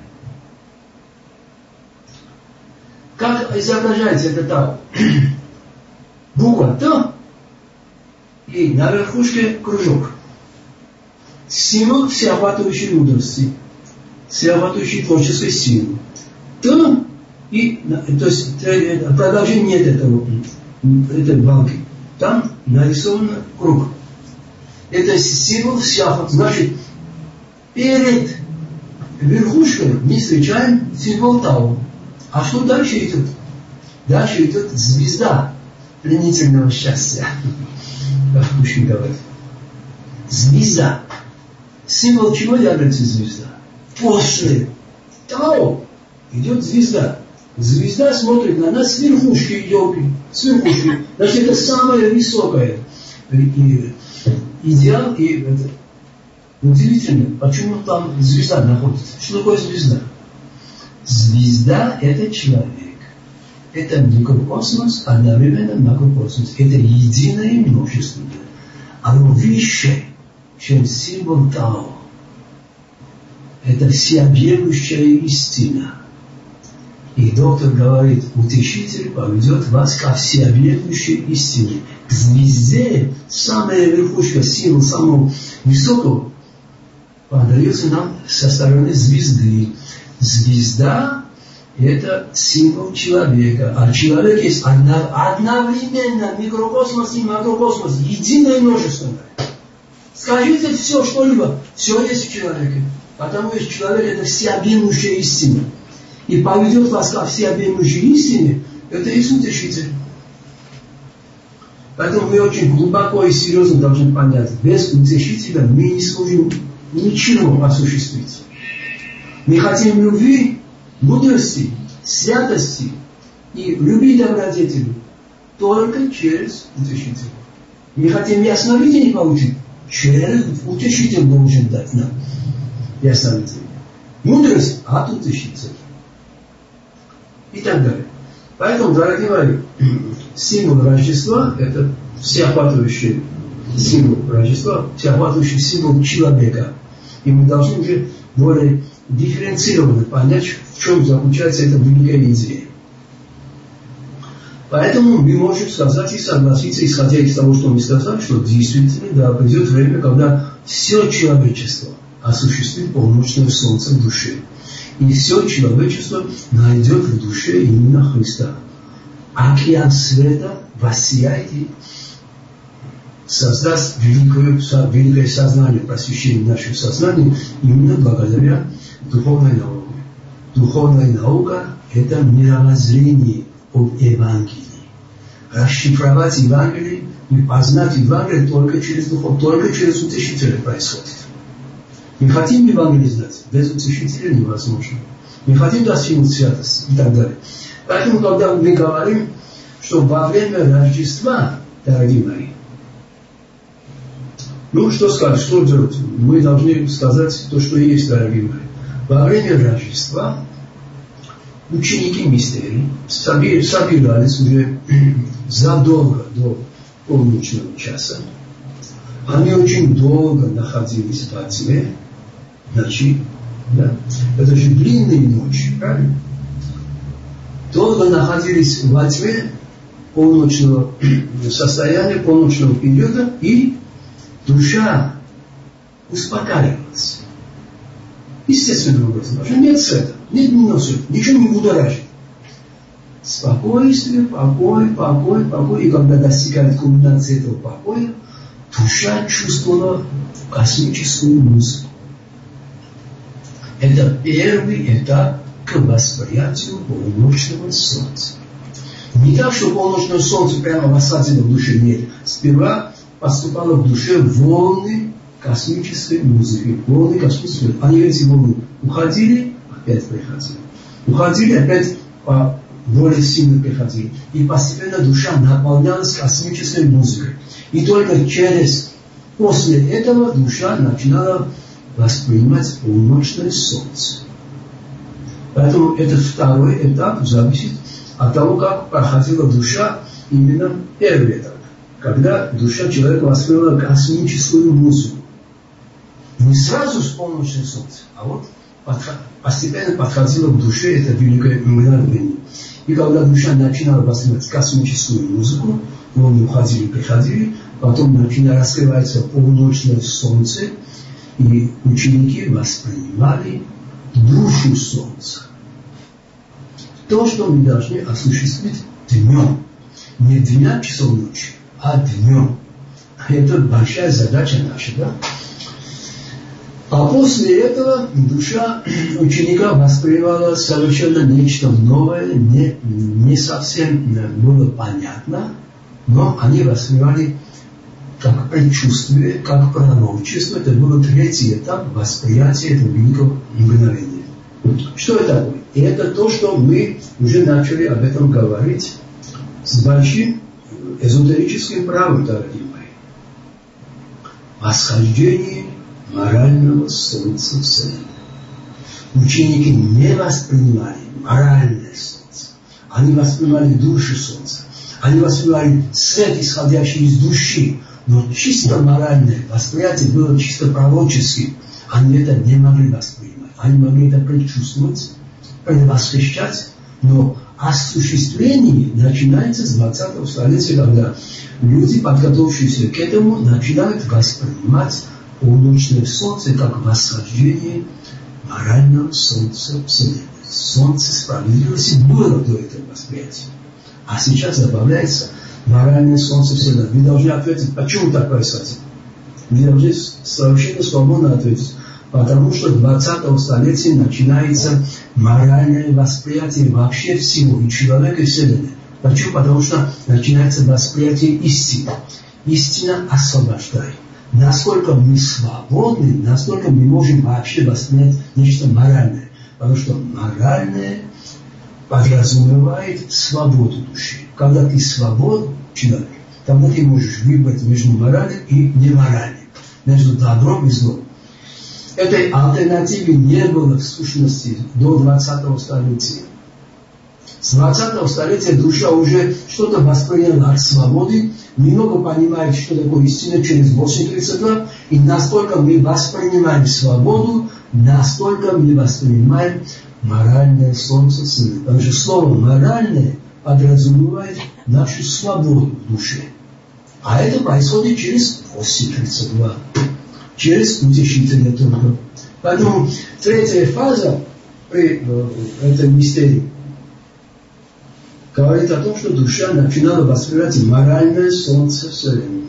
Как изображается это Тао? Буква Т и на верхушке кружок. Символ всеохватывающей мудрости. Всеохватывающей творческой силы. Т и, то есть продолжение нет этого, этой балки. Там нарисован круг. Это символ всеохватывающий. Значит, перед верхушкой мы встречаем символ Тао. А что дальше идет? Дальше идет звезда пленительного счастья. Как Пушкин говорит. Звезда. Символ чего является звезда? После Тао идет звезда. Звезда смотрит на нас с верхушки елки. С верхушки. Значит, это самое высокое. И идеал. И это удивительно, почему там звезда находится. Что такое звезда? Звезда – это человек. Это микрокосмос, одновременно макрокосмос. Это единое множество. Оно выше, чем символ Тао. Это всеобъемлющая истина. И доктор говорит, утешитель поведет вас ко всеобъемлющей истине. К звезде, самая верхушка, символ самого высокого, подается нам со стороны звезды. Звезда – это символ человека. А человек есть одновременно микрокосмос и макрокосмос. Единое множество. Скажите все, что-либо. Все есть в человеке. Потому что человек – это всеобъемлющая истина. И поведет вас ко всеобъемлющей истине – это есть утешитель. Поэтому мы очень глубоко и серьезно должны понять, без утешителя мы не сможем ничего осуществить. Мы хотим любви, мудрости, святости и любви добродетели. только через утешителя. Мы хотим ясновидение получить, через утешитель должен дать нам ясновидение. Мудрость от утешителя. И так далее. Поэтому, дорогие мои, символ Рождества – это всеохватывающий символ Рождества, всеохватывающий символ человека. И мы должны уже более дифференцированно понять, в чем заключается эта великая идея. Поэтому мы можем сказать и согласиться, исходя из того, что мы сказали, что действительно, да, придет время, когда все человечество осуществит полночное солнце в душе. И все человечество найдет в душе именно Христа. Океан света воссияет и создаст великое, великое сознание, просвещение нашего сознания именно благодаря духовной науке. Духовная наука – это мировоззрение об Евангелии. Расшифровать Евангелие и познать Евангелие только через духов, только через утешителя происходит. Мы хотим Евангелие знать, без утешителя невозможно. Мы хотим достигнуть святости и так далее. Поэтому, когда мы говорим, что во время Рождества, дорогие мои, ну, что сказать, что делать? Мы должны сказать то, что есть, дорогие мои. Во время Рождества ученики мистерии собирались уже задолго до полночного часа. Они очень долго находились во тьме, ночи. Да? Это же длинные ночи, правильно? Долго находились во тьме полночного состояния, полночного периода, и душа успокаивалась. Естественным образом. Потому что нет света, нет минуса, ничего не будоражит. Спокойствие, покой, покой, покой. И когда достигает кульминации этого покоя, душа чувствовала космическую музыку. Это первый этап к восприятию полночного солнца. Не так, что полночное солнце прямо посадило в душе, нет. Сперва поступало в душе волны космической музыки. Волны космической музыки. Они, эти волны, уходили, опять приходили. Уходили, опять по более сильно приходили. И постепенно душа наполнялась космической музыкой. И только через, после этого душа начинала воспринимать полночное солнце. Поэтому этот второй этап зависит от того, как проходила душа, именно первый этап. Когда душа человека восприняла космическую музыку. Не сразу с полночным солнцем, а вот постепенно подходило к душе это великое мгновение. И когда душа начинала воспринимать космическую музыку, волны уходили, приходили, потом начинало раскрываться полночное солнце, и ученики воспринимали душу солнца. То, что мы должны осуществить днем. Не двенадцать часов ночи, а днем. Это большая задача наша, да? А после этого душа ученика воспринимала совершенно нечто новое, не, не совсем было понятно, но они воспринимали как предчувствие, как пророчество. Это был третий этап восприятия этого великого мгновения. Что это такое? И это то, что мы уже начали об этом говорить с большим эзотерическим правом, дорогие мои. Восхождение морального солнца Вселенной. Ученики не воспринимали моральное солнце. Они воспринимали душу солнца. Они воспринимали свет, исходящий из души. Но чисто моральное восприятие было чисто пророческим. Они это не могли воспринимать. Они могли это предчувствовать, предвосхищать, но осуществление начинается с двадцатого столетия, когда люди, подготовившиеся к этому, начинают воспринимать полночное солнце как восхождение морального солнца Вселенной. Солнце справедливости было до этого восприятия. А сейчас добавляется моральное солнце Вселенной. Вы должны ответить, почему так происходит? Вы должны совершенно свободно ответить. Потому что в двадцатом столетии начинается моральное восприятие вообще всего, и человека, и Вселенной. Почему? Потому что начинается восприятие истины. Истина освобождает. Насколько мы свободны, насколько мы можем вообще воспринять нечто моральное. Потому что моральное подразумевает свободу души. когда ты свободен человек, тогда ты можешь выбрать между моралью и неморалью, между добром и злом. Этой альтернативы не было в сущности до двадцатого столетия. С двадцатого столетия душа уже что-то восприняла от свободы, немного понимает, что такое истина через восемь тридцать два, и настолько мы воспринимаем свободу, настолько мы воспринимаем моральное солнце сына. Потому что слово «моральное» подразумевает нашу свободу в душе. А это происходит через восемь тридцать два, через утешителя только. Поэтому третья фаза при этой мистерии говорит о том, что душа начинала воспринимать моральное солнце Вселенной.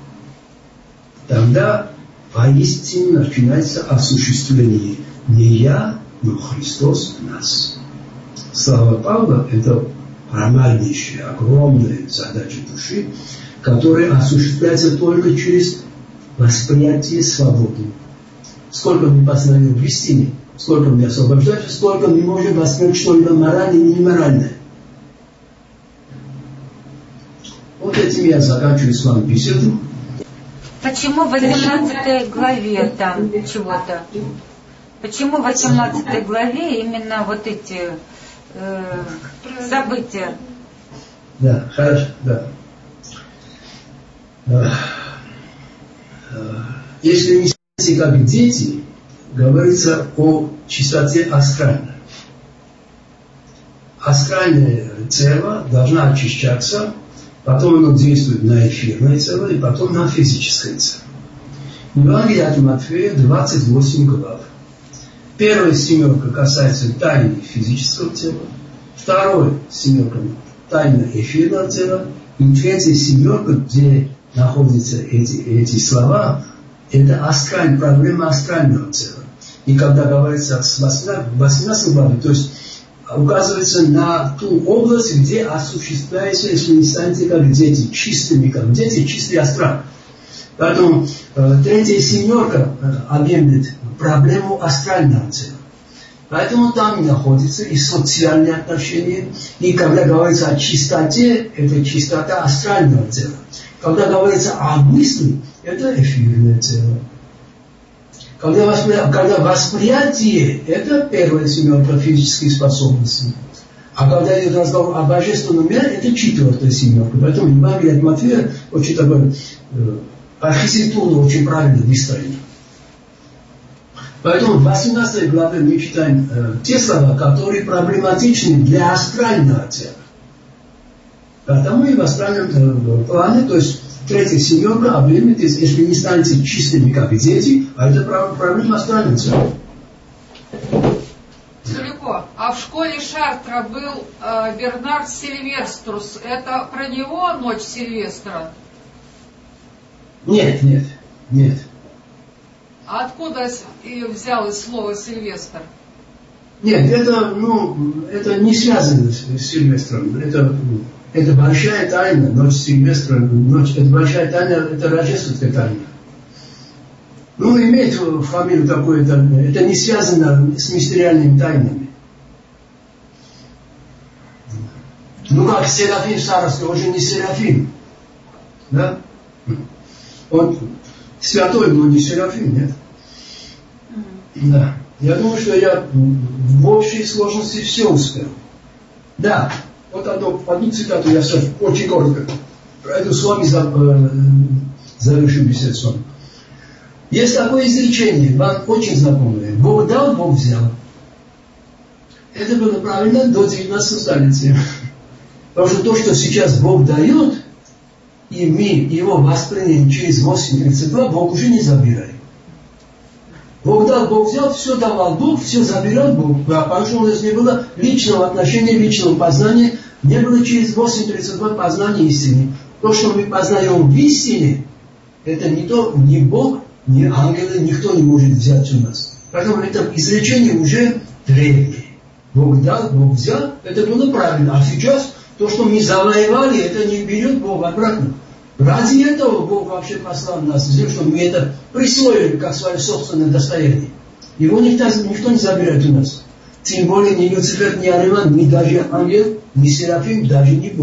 Тогда поистине начинается осуществление не я, но Христос в нас. Слава Павла – это громаднейшая, огромная задача души, которая осуществляется только через восприятие свободы. Сколько мы познаем в истине, сколько мы освобождаемся, сколько мы можем воспринять что-либо моральное и неморальное. Вот этим я заканчиваю с вами беседу. Почему в восемнадцатой главе там чего-то? Почему в восемнадцатой главе именно вот эти э, события? Да, хорошо, да. Если не знаете, как дети, говорится о чистоте астральной. Астральное тело должно очищаться, потом оно действует на эфирное тело, и потом на физическое тело. Евангелие от Матфея, двадцать восемь глав. Первая семерка касается тайны физического тела, вторая семерка тайны эфирного тела, и третья семерка, где находятся эти, эти слова, это астраль, проблема астрального тела. И когда говорится с восемнадцатой главы, то есть указывается на ту область, где осуществляется, если не станете как дети, чистыми, как дети, чистый астрал. Поэтому э, третья семерка э, объемлет проблему астрального тела. Поэтому там находится и социальные отношения. И когда говорится о чистоте, это чистота астрального тела. Когда говорится о мысли, это эфирное тело. Когда, воспри... когда восприятие, это первая семерка физических способностей. А когда идет разговор о божественном мире, это четвертая семерка. Поэтому Евангелие от Матфея очень такое, э, архитектурно очень правильно выстроено. Поэтому в восемнадцатой главе мы читаем э, те слова, которые проблематичны для астрального тела. Потому и в астральном э, плане, то есть третья семерка объемит, если не станете чистыми, как дети, а это проблема астрального тела. Далеко. А в школе Шартра был э, Бернард Сильвеструс. Это про него «Ночь Сильвестра»? Нет, нет, нет. А откуда взялось слово «Сильвестр»? Нет, это, ну, это не связано с, с Сильвестром. Это, это большая тайна. Ночь Сильвестра, ночь, это большая тайна, это рождественская тайна. Ну, имеет фамилию какую-то, это не связано с мистериальными тайнами. Ну, как Серафим Саровский, он же не Серафим. Да? Он святой, но не Серафим, нет? Да. Я думаю, что я в общей сложности все успел. Да. Вот одну, одну цитату я скажу, очень коротко. Пройду с вами, за, э, завершу беседу с вами. Есть такое изречение, вам очень знакомое. Бог дал, Бог взял. Это было правильно до девятнадцатого столетия. Потому что то, что сейчас Бог дает, и мы его восприняли через восемь тридцать два, Бог уже не забирает. Бог дал, Бог взял, все давал Бог, все забирал Бог. Потому что у нас не было личного отношения, личного познания, не было через восемь тридцать два познания истины. То, что мы познаем в истине, это не то, не Бог, ни ангелы, никто не может взять у нас. Поэтому это изречение уже древнее. Бог дал, Бог взял, это было правильно. А сейчас то, что мы завоевали, это не берет Бог обратно. Ради этого Бог вообще послал нас в землю, чтобы мы это присвоили как свое собственное достояние. Его никто, никто не забирает у нас. Тем более ни Люцифер, ни Ариман, ни даже ангел, ни Серафим, даже не Бог.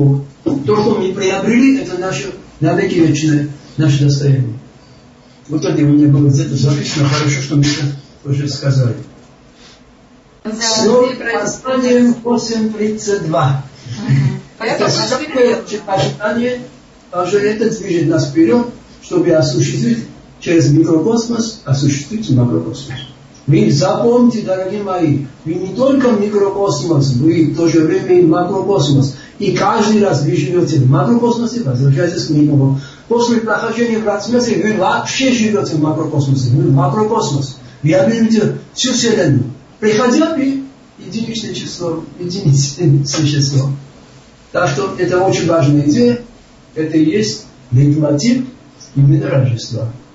То, что мы приобрели, это наше навеки вечное, наше достояние. Вот это у меня было где-то записано, хорошо, что мы это уже сказали. Снова послание восемь тридцать два. Это самое ожидание, также это движет нас вперед, чтобы осуществить через микрокосмос, осуществить макрокосмос. Вы запомните, дорогие мои, вы не только микрокосмос, вы в то же время и макрокосмос. И каждый раз вы живете в макрокосмосе, возвращаетесь к минимуму. После прохождения врат смерти вы вообще живете в макрокосмосе. Вы в макрокосмос. Вы объявите всю Вселенную. Приходя вы единичное число, единичное число. Так что это очень важная идея. Это и есть лейтмотив именно Рождества.